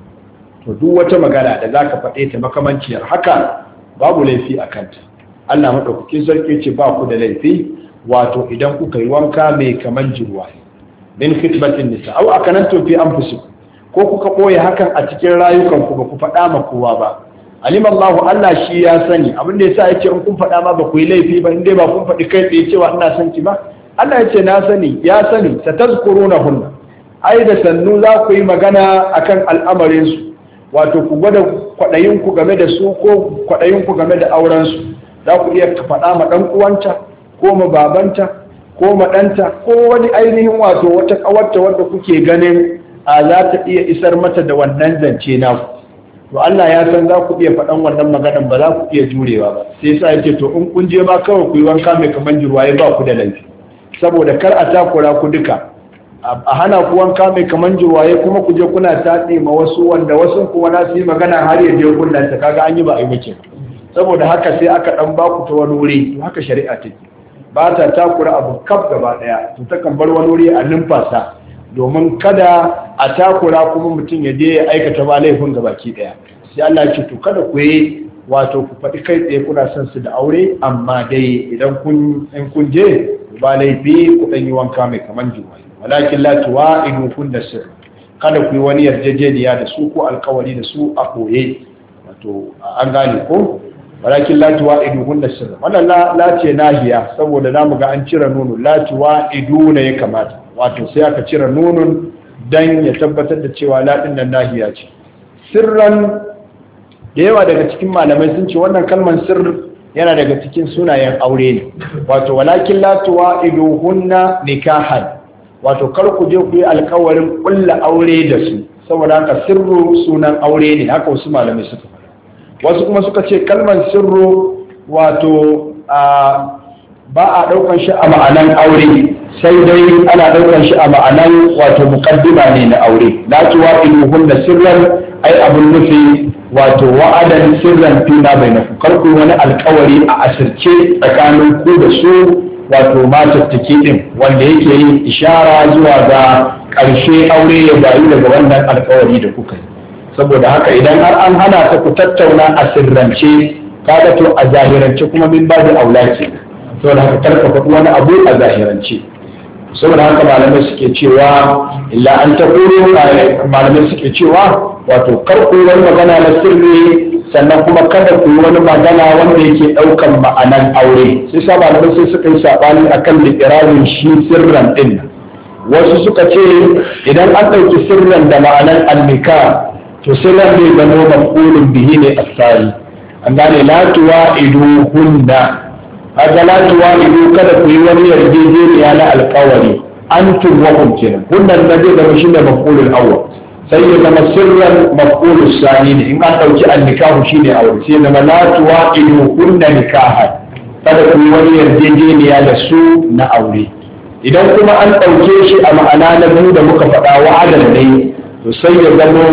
to duk wata magana da zaka faɗe ta makamanciyar haka babu laifi a kanta Allah madaukakin sarki ce ba ku da laifi wato idan kuka yi wanka mai kaman jirwa min khitbatin nisa aw akanantum fi anfusikum ko kuka ɓoye hakan a cikin rayukanku ba ku faɗa ma kowa ba alimallahu Allah shi ya sani abin da yasa yace in kun faɗa ma ba ku yi laifi ba indai ba kun faɗi kai tsaye cewa ina son ki ba Allah yace na sani ya sani satazkurunahunna ai da sannu za ku yi magana akan al'amarin su wato ku gwada kwaɗayin ku game da su ko kwaɗayin ku game da auren su za ku iya faɗa ma ɗan uwanta ko ma babanta ko ma ɗanta ko wani ainihin wato wata ƙawarta wanda kuke ganin a za ta iya isar mata da wannan zance na to Allah ya san za ku iya faɗan wannan maganan ba za ku iya jurewa ba sai yasa yake to in kun je ma kawai ku yi wanka mai kaman jirwaye ba ku da laifi saboda kar a takura ku duka a hana ku wanka mai kaman jirwaye kuma ku je kuna tatse ma wasu wanda wasu kuma na su yi magana har ya je kullun ta kaga an yi ba a yi mace saboda haka sai aka dan ba ku ta wani wuri haka shari'a take ba ta takura abu kaf gaba daya to ta kan bar wani wuri a numfasa domin kada a takura kuma mutum ya je ya aikata ba laifin ga baki daya sai Allah ya ce to kada ku yi wato ku faɗi kai tsaye kuna son su da aure amma dai idan kun in kun je ba laifi ku dan yi wanka mai kaman juma'a walakin la tuwa'idu kun da sir kada ku yi wani yarjejeniya da su ko alkawari da su a koye wato an gane ko walakin la tuwa'idu kun da sir wannan la ce nahiya saboda zamu ga an cire nono la tuwa'idu ne ya kamata wato sai aka cire nunun dan ya tabbatar da cewa ladin nan nahiya ce sirran da yawa daga cikin malamai sun ce wannan kalmar sirr yana daga cikin sunayen aure ne wato walakin la tuwa'iduhunna nikahan wato kar ku je ku yi alkawarin kulla aure da su, saboda haka sirru sunan aure ne, haka wasu malamai suka faɗa. Wasu kuma suka ce kalmar sirru wato a ba a ɗaukan shi a ma'anan aure, sai dai ana ɗaukan shi a ma'anan wato muqaddima ne na aure. La tuwa'iduhun da sirran ai abun nufi wato wa'adan sirran fi ma bainakum, kar ku wani alkawari a asirce tsakanin ku da su wato matattaki din, wanda yake yin ishara zuwa ga ƙarshe aure ya bayu daga wannan alkawari da kuka yi. Saboda haka idan har an hana ta ku tattauna a sirrance, kaga to a zahirance kuma min babu aula ce, saboda haka karka faɗi wani abu a zahirance. Saboda haka malamai suke cewa illa an ta malamai suke cewa wato kar ku wani magana na sirri, sannan kuma kada ku yi wani magana wanda yake ɗaukan ma'anan aure. Sai sa malamai sai suka yi saɓani akan liƙirarin shi sirran ɗin. Wasu suka ce idan an ɗauki sirran da ma'anan annika, to sirran zai zama maf'ulun bihi ne asali. An gane la tuwa'idu hunna, haka la tuwa'idu kada ku yi wani yarjejeniya na alƙawari, antum wa hum kenan. Hunnan da zai zama shi ne maf'ulul awwal, sai ya zama sirran maf'ulus sani ne. In an ɗauki annikahu shine aure, sai zama la tuwa'idu hunna nikahan, kada ku yi wani yarjejeniya da su na aure. Idan kuma an ɗauke shi a ma'ana na biyu da muka faɗa wa'adan ne, to sai ya zama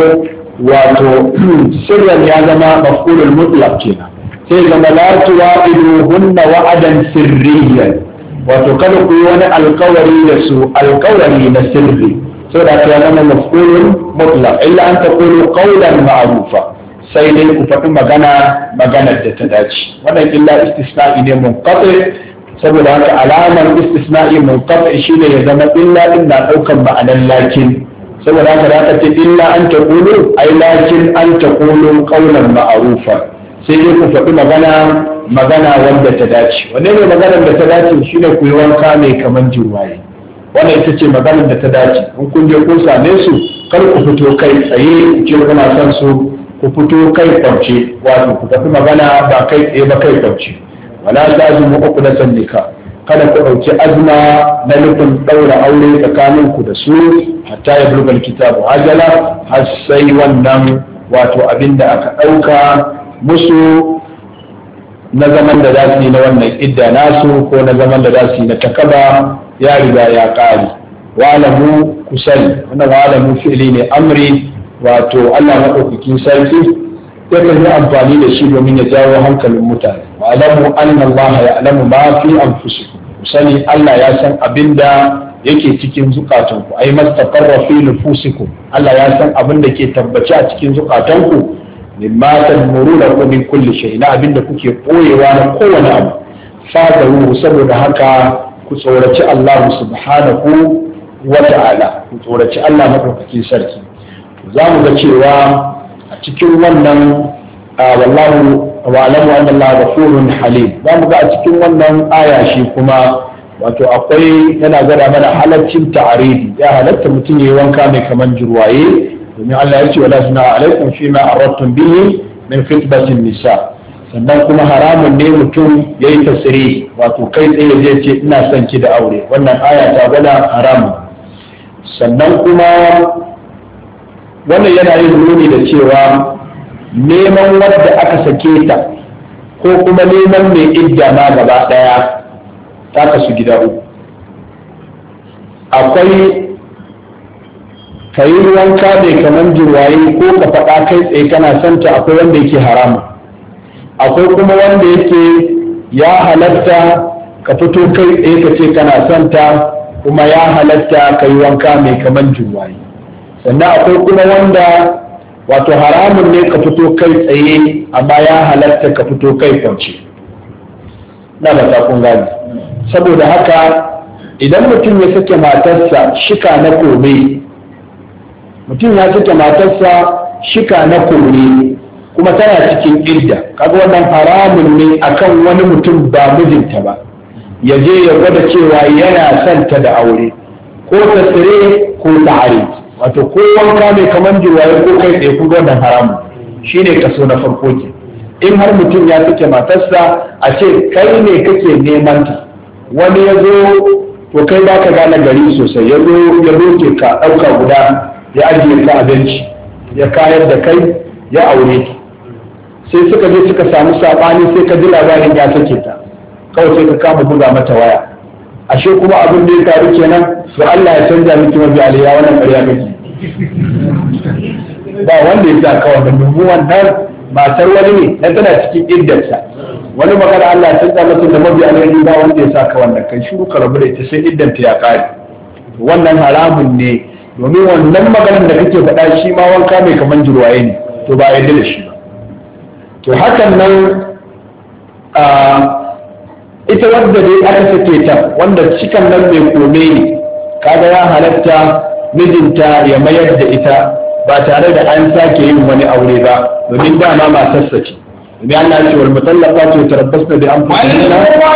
wato sirran ya zama maf'ulul mutlaq kenan, sai zama la tuwa'iduhunna wa'adan sirriyan, wato kada ku yi wani alkawari da su alkawari na sirri, saboda ya zama maf'ulul mutlaq. Illa an taqulu qawlan ma'rufa, sai dai ku faɗi magana maganar da ta dace. Wannan illa istisna'i ne munqati, saboda haka alamar istisna'i munqati shine ya zama illa din na daukan ma'anan lakin, saboda haka da aka ce illa an taqulu ai lakin an taqulu qawlan ma'rufa, sai dai ku faɗi magana magana wanda ta dace. Wanne ne maganar da ta dace? Shine ku yi wanka mai kaman jirwaye. Wannan ita ce maganar da ta dace. In kun je kun same su, kar ku fito kai tsaye ku ce kuna son su, ku fito kai kwance, wato ku tafi magana ba kai tsaye ba kai kwance. Wala tazimu uqdatan nikah, kada ku ɗauki azma na nufin ɗaura aure tsakanin ku da su hatta ya bulgal kitabu ajala, har sai wannan wato abin da aka ɗauka musu na zaman da za su yi na wannan idda nasu, ko na zaman da za su yi na takaba ya riga ya ƙare. Wa'lamu ku sani, wannan wa'lamu fi'li ne amri, wato Allah maɗaukakin sarki yakan yi amfani da shi domin ya jawo hankalin mutane. Wa'lamu anna Allah ya'lamu ma fi anfusikum, ku sani Allah ya san abinda yake cikin zukatanku, ai mastaqarra fi nufusikum, Allah ya san abinda ke tabbace a cikin zukatanku, mimma tadmuruna min kulli shay, na abinda kuke koyewa na kowane abu. Fadaru, saboda haka ku tsoraci Allah subhanahu wa ta'ala, ku tsoraci Allah madaukakin sarki. Za mu ga cewa a cikin wannan wallahu wa'lamu anna Allah ghafurun halim, za mu ga a cikin wannan aya shi kuma wato akwai yana gada mana halaccin ta'aridi, ya halatta mutum yayi wanka mai kaman jirwaye, domin Allah ya ce wala suna alaikum fi ma aradtum bihi min fitbatin nisa. Sannan kuma haramun ne mutum yayi tasiri, wato kai tsaye zai ce ina son ki da aure, wannan aya ta gwada haramun. Sannan kuma wannan yana yin nuni da cewa neman wadda aka sake ta ko kuma neman mai idda ma gaba daya ta kasu gida uku. Akwai ka yi wanka mai kaman jirwaye ko ka faɗa kai tsaye kana santa, akwai wanda yake haramu. Akwai kuma wanda yake ya halatta ka fito kai tsaye ka ce kana santa, kuma ya halatta ka yi wanka mai kaman jirwaye. Sannan akwai kuma wanda wato haramun ne ka fito kai tsaye, amma ya halatta ka fito kai kwance. Na ba ta kun gani. Saboda haka idan mutum ya sake matarsa shika na kome, mutum ya sake matarsa shika na kome kuma tana cikin idda, kaga wannan haramun ne akan wani mutum ba mijinta ba ya je ya gwada cewa yana son ta da aure, ko tasire ko ta'ari, wato ko wanka mai kaman jirwaye ko kai tsaye, kun ga wannan haramun shine kaso na farko ke. In har mutum ya sake matarsa, a ce kai ne kake neman ta, wani ya zo to kai ba ka gane gari sosai, ya zo ya roke ka ɗauka guda ya ajiye ka a benci ya kayar da kai ya aure ki, sai suka je suka samu saɓani sai ka ji labarin ya sake ta, kawai sai ka kama buga mata waya, ashe kuma abin da ya taru kenan, to Allah ya canja miki mafi alaiya wannan ƙarya miki ba wanda ya sa kawai da dubu wannan matar wani ne na tana cikin iddarsa, wani magana Allah ya canza masa da mafi alaiya ba wanda ya sa ka wannan, kai shiru ka rabu da ita sai iddanta ya kare, wannan haramun ne, domin wannan maganar da kake faɗa shi ma wanka mai kaman jirwaye ne, to ba yadda da shi ba. To hakan nan ita wadda dai aka sake ta wanda cikan nan mai kome ne, kaga ya halatta mijinta ya mayar da ita ba tare da an sake yin wani aure ba, domin dama matarsa ce. domin Allah ya ce wal mutallaqatu yatarabbasna bi anfusihinna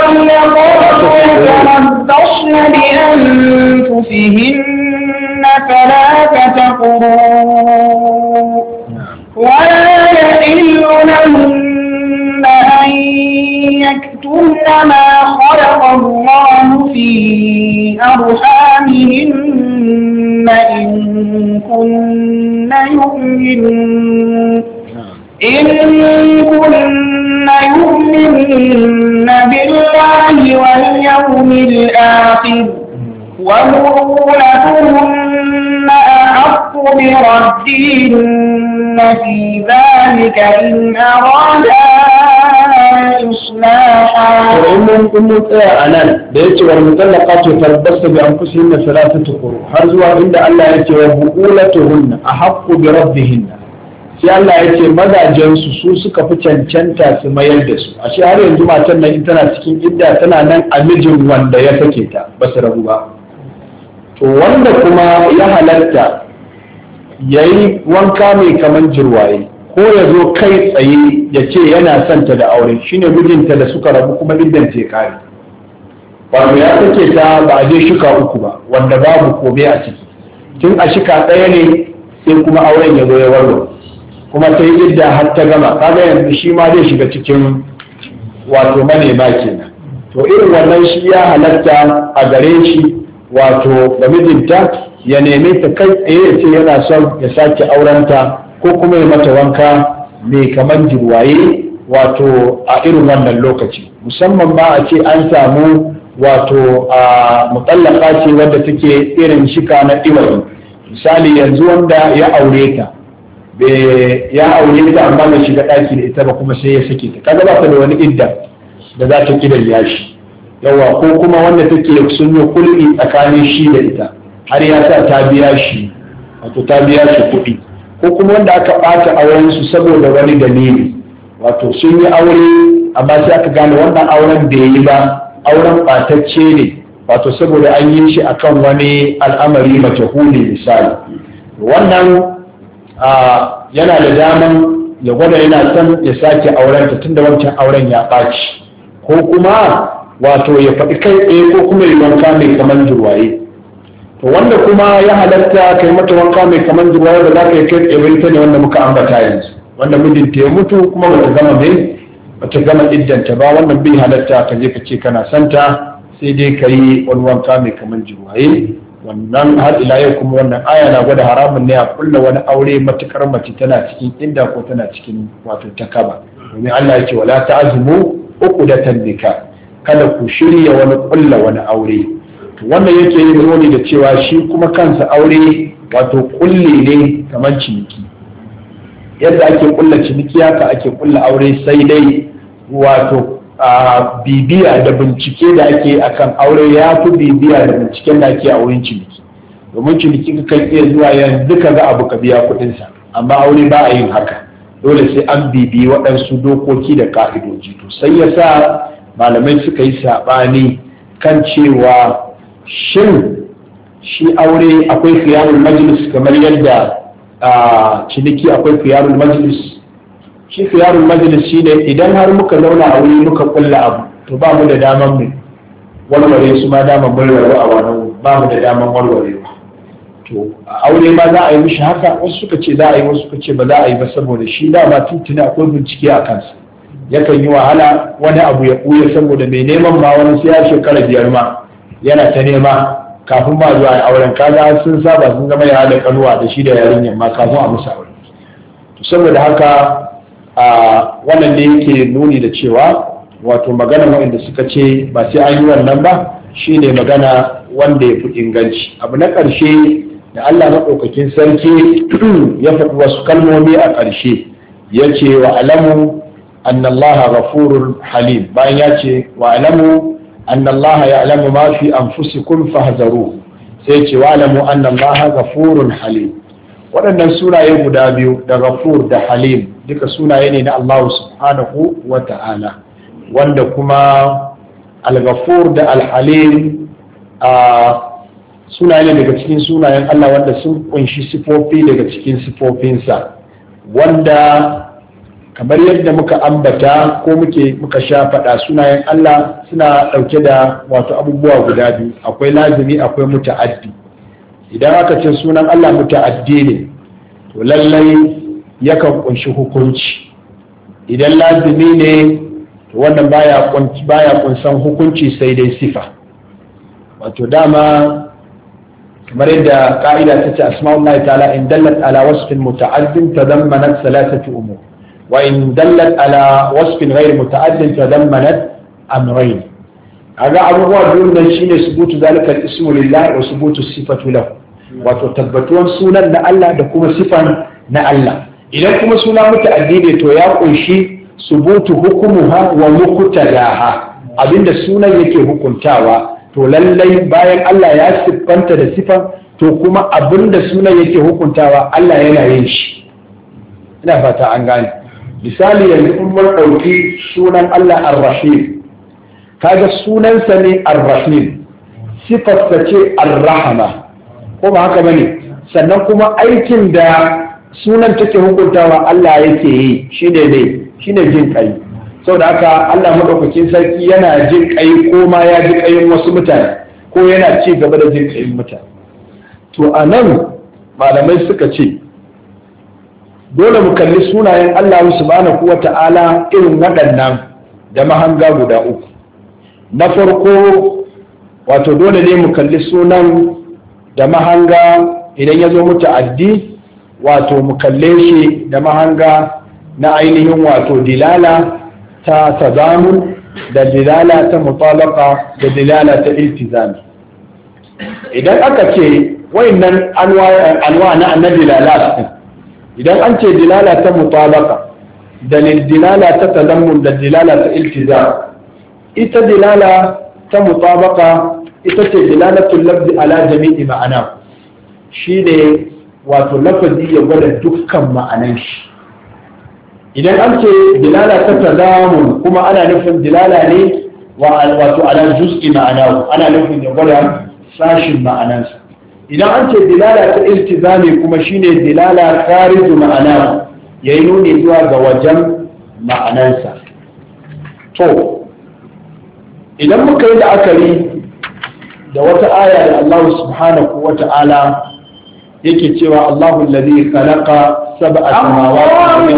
yatarabbasna bi anfusihinna thalathata quru ولا يحل لهن أن يكتمن ما خلق الله في أرحامهن إن كن يؤمن إن كن يؤمن بالله واليوم الآخر وبطولتهن أحق بردهن في ذلك إن أرادا إصلاحا. وإن أم أنا بيت والمطلقات يتربصن بأنفسهن ثلاثة قروء هرزوا عند الله يتي وبطولتهن أحق بردهن. sai Allah ya ce mazajensu su suka fi cancanta su mayar da su, ashe har yanzu matan nan tana cikin idda tana nan a mijin wanda ya sake ta ba su rabu ba. To wanda kuma ya halatta ya yi wanka mai kaman jirwaye ko ya zo kai tsaye ya ce yana son ta da aure, shine mijinta da suka rabu kuma iddan ta kare, wato ya sake ta ba a je shika uku ba wanda babu kome a ciki, tun a shika ɗaya ne sai kuma auren ya zo ya warware kuma ta yi idda har ta gama, kaga yanzu shi ma zai shiga cikin wato manema kenan. To irin wannan shi ya halatta a gare shi wato da mijinta ya neme ta kai tsaye ya ce yana son ya sake aurenta ko kuma ya mata wanka mai kaman jirwaye wato a irin wannan lokaci, musamman ma a ce an samu wato a mutallaka ce wadda take irin shika na iwayi, misali yanzu wanda ya aure ta ya aure ta amma bai shiga ɗaki da ita ba kuma sai ya sake ta, kaga ba ta da wani idda da za ta kidan yashi yawa, ko kuma wanda take sun yi kulli tsakanin shi da ita har ya sa ta biya shi wato ta biya shi kuɗi, ko kuma wanda aka ɓata auren su saboda wani dalili, wato sun yi aure amma sai aka gane wannan auren da ya yi ba auren ɓatacce ne, wato saboda an yi shi akan wani al'amari majhuli misali, wannan yana da daman ya gwada yana son ya sake auren ta tunda wancan auren ya ɓaci, ko kuma wato ya faɗi kai tsaye ko kuma ya wanka mai kaman jirwaye. To wanda kuma ya halatta kai mata wanka mai kaman jirwaye da za ka yi kai tsaye ita ne wanda muka ambata yanzu, wanda mijinta ya mutu kuma bata gama mai bata gama iddanta ba, wannan bai halatta ka je ka ce kana santa, sai dai ka yi wani wanka mai kaman jirwaye. Wannan har ila yau kuma wannan aya na gwada haramun ne a kulla wani aure matukar mace tana cikin inda ko tana cikin wato takaba, domin Allah ya ce wala ta'zimu uqdatan nikah, kada ku shirya wani kulla wani aure. To wannan yake yin nuni da cewa shi kuma kansa aure wato kulli ne kamar ciniki, yadda ake kulla ciniki haka ake kulla aure, sai dai wato a bibiya da bincike da ake akan aure ya fi bibiya da binciken da ake a wurin ciniki, domin ciniki kan iya zuwa yanzu ka ga abu ka biya kuɗinsa, amma aure ba a yin haka, dole sai an bibiyi waɗansu dokoki da ka'idoji. To sai ya sa malamai suka yi saɓani kan cewa shin shi aure akwai khiyarul majlis kamar yadda ciniki akwai khiyarul majlis. Shi khiyarul majlis shine idan har muka zauna a wuri muka kulla abu to ba mu da daman mu warware su ma daman warware a wannan ba mu da daman warwarewa. To a aure ma za a yi mishi haka, wasu suka ce za a yi, wasu suka ce ba za a yi ba saboda shi dama tuntuni akwai bincike a kansa, yakan yi wahala wani abu ya ɓuya saboda mai neman ma wani sai ya shekara biyar ma yana ta nema kafin ba zuwa auren, kaga sun saba sun zama ya da kanuwa da shi da yarinyar ma kafin a musu aure. To saboda haka a wannan ne yake nuni da cewa wato magana wanda suka ce ba sai an yi wannan ba shine magana wanda ya fi inganci. Abu na ƙarshe da Allah maɗaukakin sarki ya faɗi wasu kalmomi a ƙarshe, ya ce wa alamu annallaha ghafurur halim, bayan ya ce wa alamu annallaha ya'lamu ma fi anfusikum fahzaru, sai ce wa alamu annallaha ghafurun halim. waɗannan sunaye guda biyu da ghafur da halim duka sunaye ne na Allah subhanahu wa ta'ala, wanda kuma al-ghafur da al-halim a sunaye ne daga cikin sunayen Allah wanda sun kunshi sifofi daga cikin sifofinsa, wanda kamar yadda muka ambata ko muke muka sha faɗa, sunayen Allah suna ɗauke da wato abubuwa guda biyu, akwai lazimi akwai muta'addi. Idan aka ce sunan Allah muta'addi ne to lallai yakan kunshi hukunci, idan lazimi ne to wannan baya kunshi baya kunsan hukunci sai dai sifa. Wato dama kamar yadda ka'ida ta ce asma'ullahi ta'ala in dallat ala wasfin muta'addin tadammanat salasati umur wa in dallat ala wasfin ghayr muta'addin tadammanat amrayn. aga abubuwa biyun nan shine subutu zalika al-ismu lillahi wa subutu sifatu lahu, wato tabbatuwan sunan na Allah da kuma sifan na Allah. Idan kuma suna muta'addi ne to ya kunshi subutu hukumuha wa muqtadaha, abinda sunan yake hukuntawa to lallai bayan Allah ya siffanta da sifan to kuma abinda sunan yake hukuntawa Allah yana yin shi. Ina fata an gane. Misali yanzu in mun ɗauki sunan Allah ar-Rahim, kaga sunansa ne ar-Rahim, sifarsa ce ar-Rahama, ko ba haka bane? Sannan kuma aikin da sunan take hukuntawa Allah yake yi shine ne shine jin kai. Saboda haka Allah madaukakin sarki yana jin kai ko ma ya ji kayin wasu mutane ko yana ci gaba da jin kayin mutane. To anan malamai suka ce dole mu kalli sunayen Allah subhanahu wata'ala irin waɗannan da mahanga guda uku. Na farko wato dole ne mu kalli sunan da mahanga idan ya zo muta'addi, wato mu kalle shi da mahanga na ainihin wato dilala ta tazamun da dilala ta mutalaka da dilala ta iltizami. Idan aka ce wayannan anwa na annabi dilala, idan an ce dilala ta mutalaka da dilala ta tazamun da dilala ta iltizam, ita dilala ta mutabaka ita ce dilalatul lafzi ala jami'i ma'ana, shine wato lafazi ya gwada dukkan ma'anan shi. Idan an ce dilala ta tazamun kuma ana nufin dilala ne wato ala juz'i ma'ana, ana nufin ya gwada sashin ma'anansa. Idan an ce dilala ta iltizami kuma shine dilala khariju ma'ana, yayi nuni zuwa ga wajen ma'anansa. To idan muka yi la'akari da wata aya da Allah subhanahu wa ta'ala yake cewa Allahu alladhi khalaqa sab'a samawati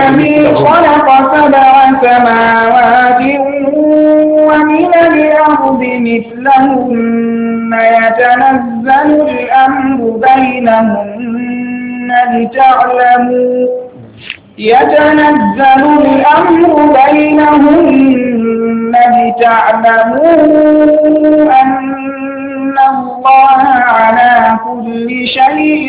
wa min al-ardi mithlahunna yatanazzalu al-amru baynahunna lita'lamu يتنزل الأمر بينهن لتعلموا أن الله على كل شيء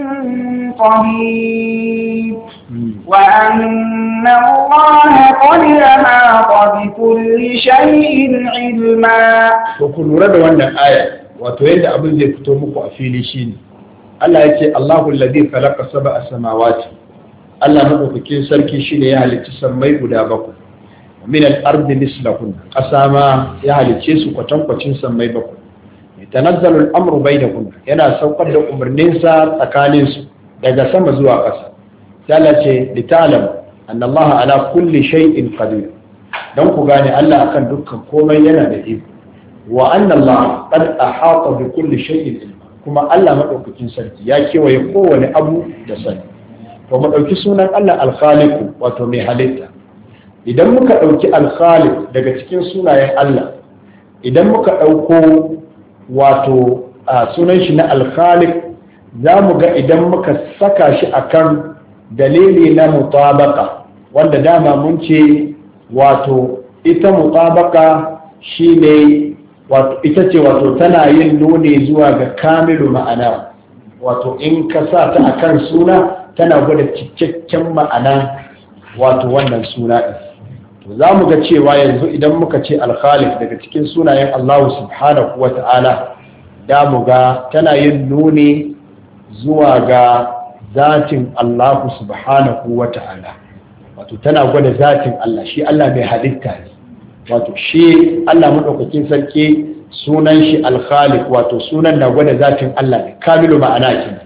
قدير وأن الله قد أحاط بكل شيء علما. وكل رد وانا آية وتوين أبو زي فتومك وأفيلي شين الله يكي الله الذي خلق سبع سماوات، Allah maɗaukakin sarki shi ne ya halicci sammai guda bakwai, min al-ardi mislahun, ƙasa ma ya halicce su kwatankwacin sammai bakwai. Yatanazzalu al-amru bainahun, yana saukar da umarninsa tsakanin su daga sama zuwa ƙasa. Sai Allah ce li ta'lam anna Allah ala kulli shay'in qadir, dan ku gane Allah akan dukkan komai yana da iko. Wa anna Allah qad ahata bi kulli shay'in ilma, kuma Allah maɗaukakin sarki ya kewaye kowane abu da sani. To mu ɗauki sunan Allah al-Khaliq, wato mai halitta. Idan muka ɗauki al-Khaliq daga cikin sunayen Allah, idan muka ɗauko wato sunan shi na al-khaliq za mu ga idan muka saka shi akan dalili na mutabaka, wanda dama mun ce wato ita mutabaka shine wato ita ce wato tana yin nuni zuwa ga kamilu ma'ana, wato in ka sa ta akan suna tana gwada cikakken ma'ana wato wannan suna ɗin. To za mu ga cewa yanzu idan muka ce al-khaliq daga cikin sunayen Allah subhanahu wa ta'ala, da mu ga tana yin nuni zuwa ga zatin Allah subhanahu wa ta'ala, wato tana gwada zatin Allah, shi Allah mai halitta ne, wato shi Allah maɗaukakin sarki sunan shi al-khaliq, wato sunan na gwada zatin Allah ne, kamilu ma'ana kenan.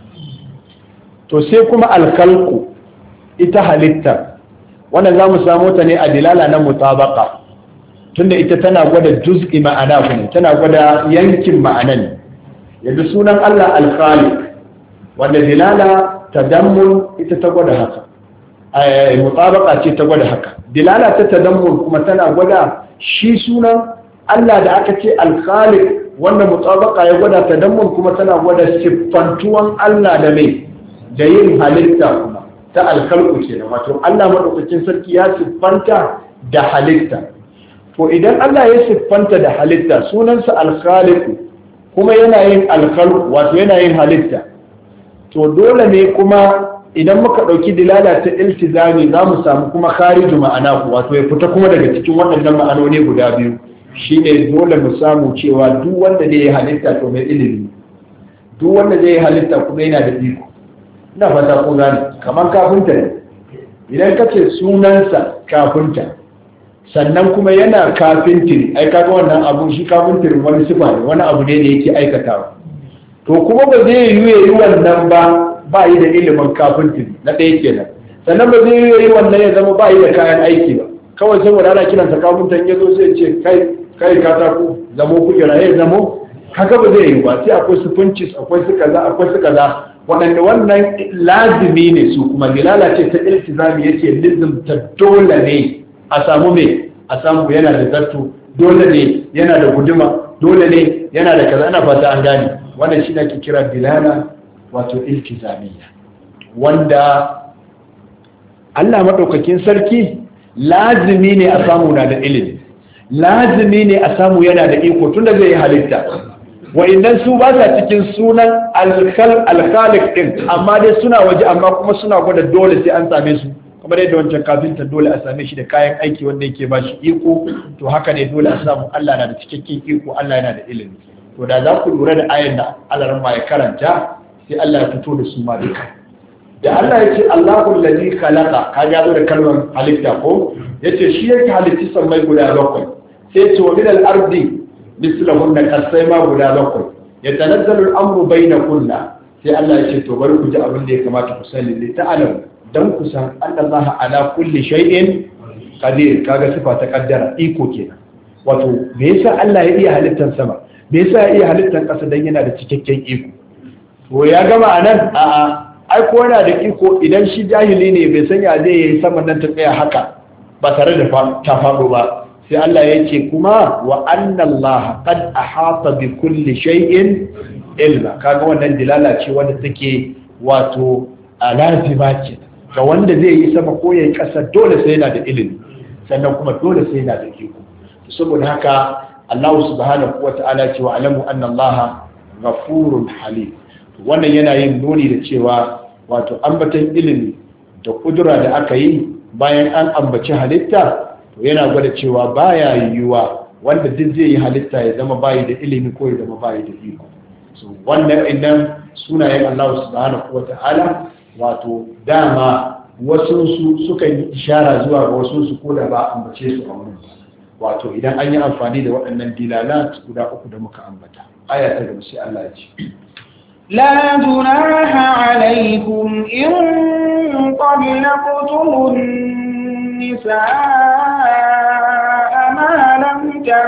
To sai kuma al-khalqu, ita halitta, wannan za mu samu ta ne a dilala na mutabaka, tunda ita tana gwada juz'i ma'ana kuma tana gwada yankin ma'ana ne. Yanzu sunan Allah al-khaliq, wanda dilala tadammun ita ta gwada haka, ai mutabaka ce ta gwada haka. Dilala ta tadammun kuma tana gwada shi sunan Allah da aka ce al-khaliq, wanda mutabaka ya gwada tadammun kuma tana gwada siffantuwan Allah da mai da yin halitta kuma ta al-khalqu kenan, wato Allah madaukakin sarki ya siffanta da halitta. To idan Allah ya siffanta da halitta, sunansa al-khaliq kuma yana yin al-khalqu, wato yana yin halitta, to dole ne kuma idan muka ɗauki dilala ta iltizami za mu samu kuma khariju ma'ana ku, wato ya fita kuma daga cikin waɗannan ma'anoni guda biyu. Shine dole mu samu cewa duk wanda ne ya halitta to mai ilimi, duk wanda zai yi halitta kuma yana da iko. Ina fata ko gane, kamar kafinta ne, idan ka ce sunansa kafinta sannan kuma yana kafintiri, ai kaga wannan abu shi kafintirin wani sifa ne, wani abu ne da yake aikatawa. To kuma ba zai yi yi wannan ba ba yi da ilimin kafintiri na ɗaya kenan, sannan ba zai yi wannan ya zama ba yi da kayan aiki ba, kawai saboda ana kiransa kafintan ya zo sai ce kai kai katako zamo kujera ya zamo, haka ba zai yi ba, sai akwai su punches, akwai su kaza akwai su kaza, waɗanda wannan lazimi ne su kuma dilala ce ta iltizami, yake lizimta dole ne a samu me a samu yana da zarto, dole ne yana da guduma, dole ne yana da kaza. Ana fata an gane wannan shi ake kira dilala wato iltizamiyya, wanda Allah madaukakin sarki lazimi ne a samu na da ilimi, lazimi ne a samu yana da iko tunda zai yi halitta. Wa'indan su ba sa cikin sunan al-khaliq din, amma dai suna waje, amma kuma suna gwada dole sai an same su, kamar yadda wancan kafinta dole a same shi da kayan aiki wanda yake ba shi iko, to haka ne dole a samu Allah na da cikakken iko, Allah yana da ilimi. To da za ku lura da ayan da Allah ma ya karanta, sai Allah ya fito da su ma duka. Da Allah ya ce Allahu allazi khalaqa, ka ga zo da kalmar halitta ko, yace shi yake halitta sammai guda bakwai, sai ya ce wa min al-ardi mislahunna, kasai ma guda bakwai, yatanazzalu al-amru bainakunna, sai Allah ya ce to bari ku ji abin da ya kamata ku sani, li ta'lamu, dan ku san Allah ala kulli shay'in qadir. Kaga sifa ta kaddara, iko kenan. Wato me yasa Allah ya iya halittar sama, me yasa ya iya halittar ƙasa? Dan yana da cikakken iko. To ya gama anan? A'a, ai ko yana da iko, idan shi jahili ne bai san ya zai yi saman nan ta tsaya haka ba tare da ta faɗo ba. Sai Allah ya ce kuma wa anna Allah qad ahata bi kulli shay'in ilma. Kaga wannan dilala ce wanda take wato lazima ce ga wanda zai yi sama ko yayi ƙasa, dole sai yana da ilimi, sannan kuma dole sai yana da iko. Saboda haka Allah subhanahu wa ta'ala ce wa alamu anna Allah ghafurun halim. Wannan yana yin nuni da cewa wato ambatan ilimi da kudura da aka yi bayan an ambaci halitta, to yana gwada cewa baya yiwuwa wanda duk zai yi halitta ya zama bayi da ilimi ko ya zama bayi da iko. So wannan idan sunayen Allah subhanahu wa ta'ala, wato dama wasu su suka yi ishara zuwa ga wasu su ko da ba ambace su a wurin ba, wato idan an yi amfani da waɗannan dilalat guda uku da muka ambata. Aya ta gaba sai Allah ya ce لا جناح عليكم إن طلقتم النساء ما لم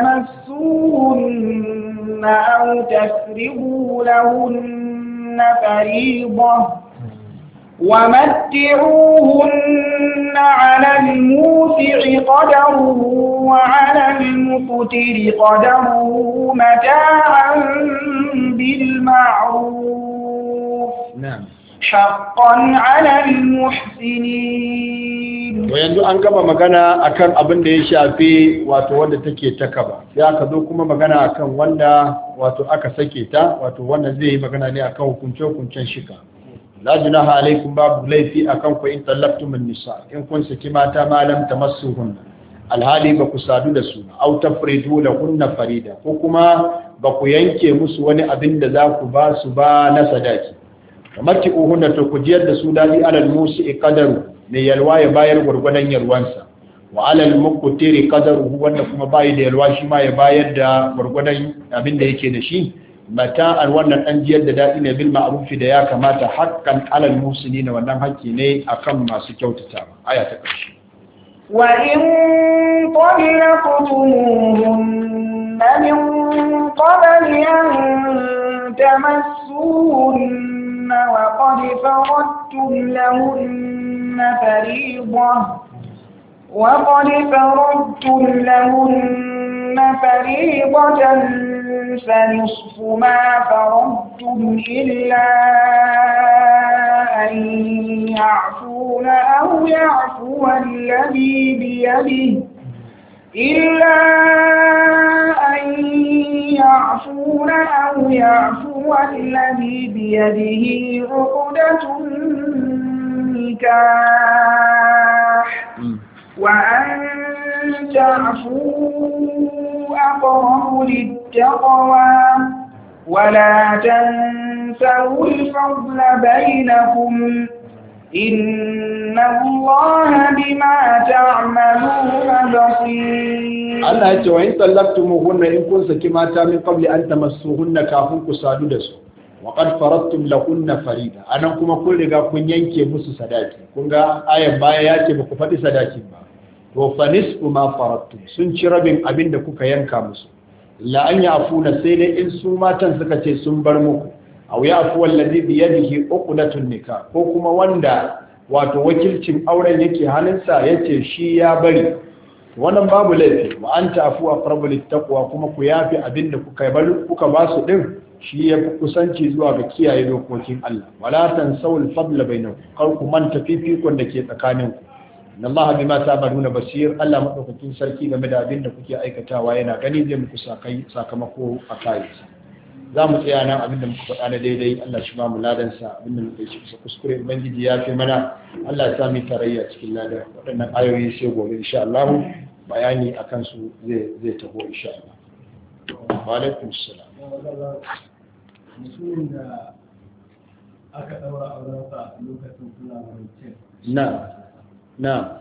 تمسوهن أو تفرضوا لهن فريضة ومتعوهن على الموسع قدره وعلى المقتر قدره متاعا حقا على المحسنين. ويندو an gama magana akan abin da ya shafi wato wanda take ta kaba, sai aka zo kuma magana akan wanda wato aka sake ta, wato wannan zai yi magana ne akan hukunce hukuncen shika. La junaha alaikum, babu laifi akan ku in tallaqtum an-nisa, in kun saki mata ma lam tamassuhunna, alhali ba ku sadu da su, aw tafridu lahunna farida, ko kuma ba ku yanke musu wani abin da za ku ba su ba na sadaki. Kamar ki uhunna, to ku jiyar da su dadi alal musi qadaru, mai yalwa ya bayar gwargwadon yalwansa, wa alal muqtiri qadaruhu, wanda kuma bayi da yalwa shi ma ya bayar da gwargwadon abin da yake da shi. Mata an wannan dan jiyar da dadi ne bil ma'rufi, da ya kamata haqqan alal musinin, wannan haƙƙi ne akan masu kyautata. Aya ta ƙarshe. wa in talaqtumuhunna min qabli an tamassuhunna wa qad faradtum lahunna fariidah وقد فرضتم لهن فريضة فنصف ما فرضتم إلا أن يعفون أو يعفو الذي بيده إلا أن يعفون أو يعفو الذي بيده عقدة النكاح وأن تعفوا أقرب للتقوى ولا تنسوا الفضل بينكم إن الله بما تعملون بصير. Allah ya ce wa in tallaqtumuhunna, in kun saki mata min qabli an tamassuhunna, kafin ku sadu da su, wa qad faradtum lahunna farida, anan kuma kun riga kun yanke musu sadaki. Kun ga ayan baya yake ba ku faɗi sadakin ba, to fa nisfu ma faradtum, sun ci rabin abin da kuka yanka musu. La an ya'funa, sai dai in su matan suka ce sun bar muku, aw ya'fu allazi bi yadihi uqdatun nikah, ko kuma wanda wato wakilcin auren yake hannunsa yace shi ya bari, wannan babu laifi. Wa an ta'fu aqrabu littaqwa, kuma ku yafi abin da kuka bar kuka ba su din, shi ya fi kusanci zuwa ga kiyaye dokokin Allah. Wala tansawul fadla bainakum, kar ku manta fifikon da ke tsakaninku. Inna Allah bima ta'maluna basir, Allah madaukakin sarki game da abin da kuke aikatawa yana gani, zai muku sakai sakamako a kai. Za mu tsaya nan, abin da muka faɗa na daidai Allah shi ba mu ladan sa, abin da muka yi shi kuskure ubangiji ya fi mana, Allah ya sa mu tarayya cikin ladan. Waɗannan ayoyi sai gobe insha Allah bayani akan su zai zai taho insha Allah. Wa alaikum assalam. Mutumin da aka ɗaura aurensa a lokacin kula da na na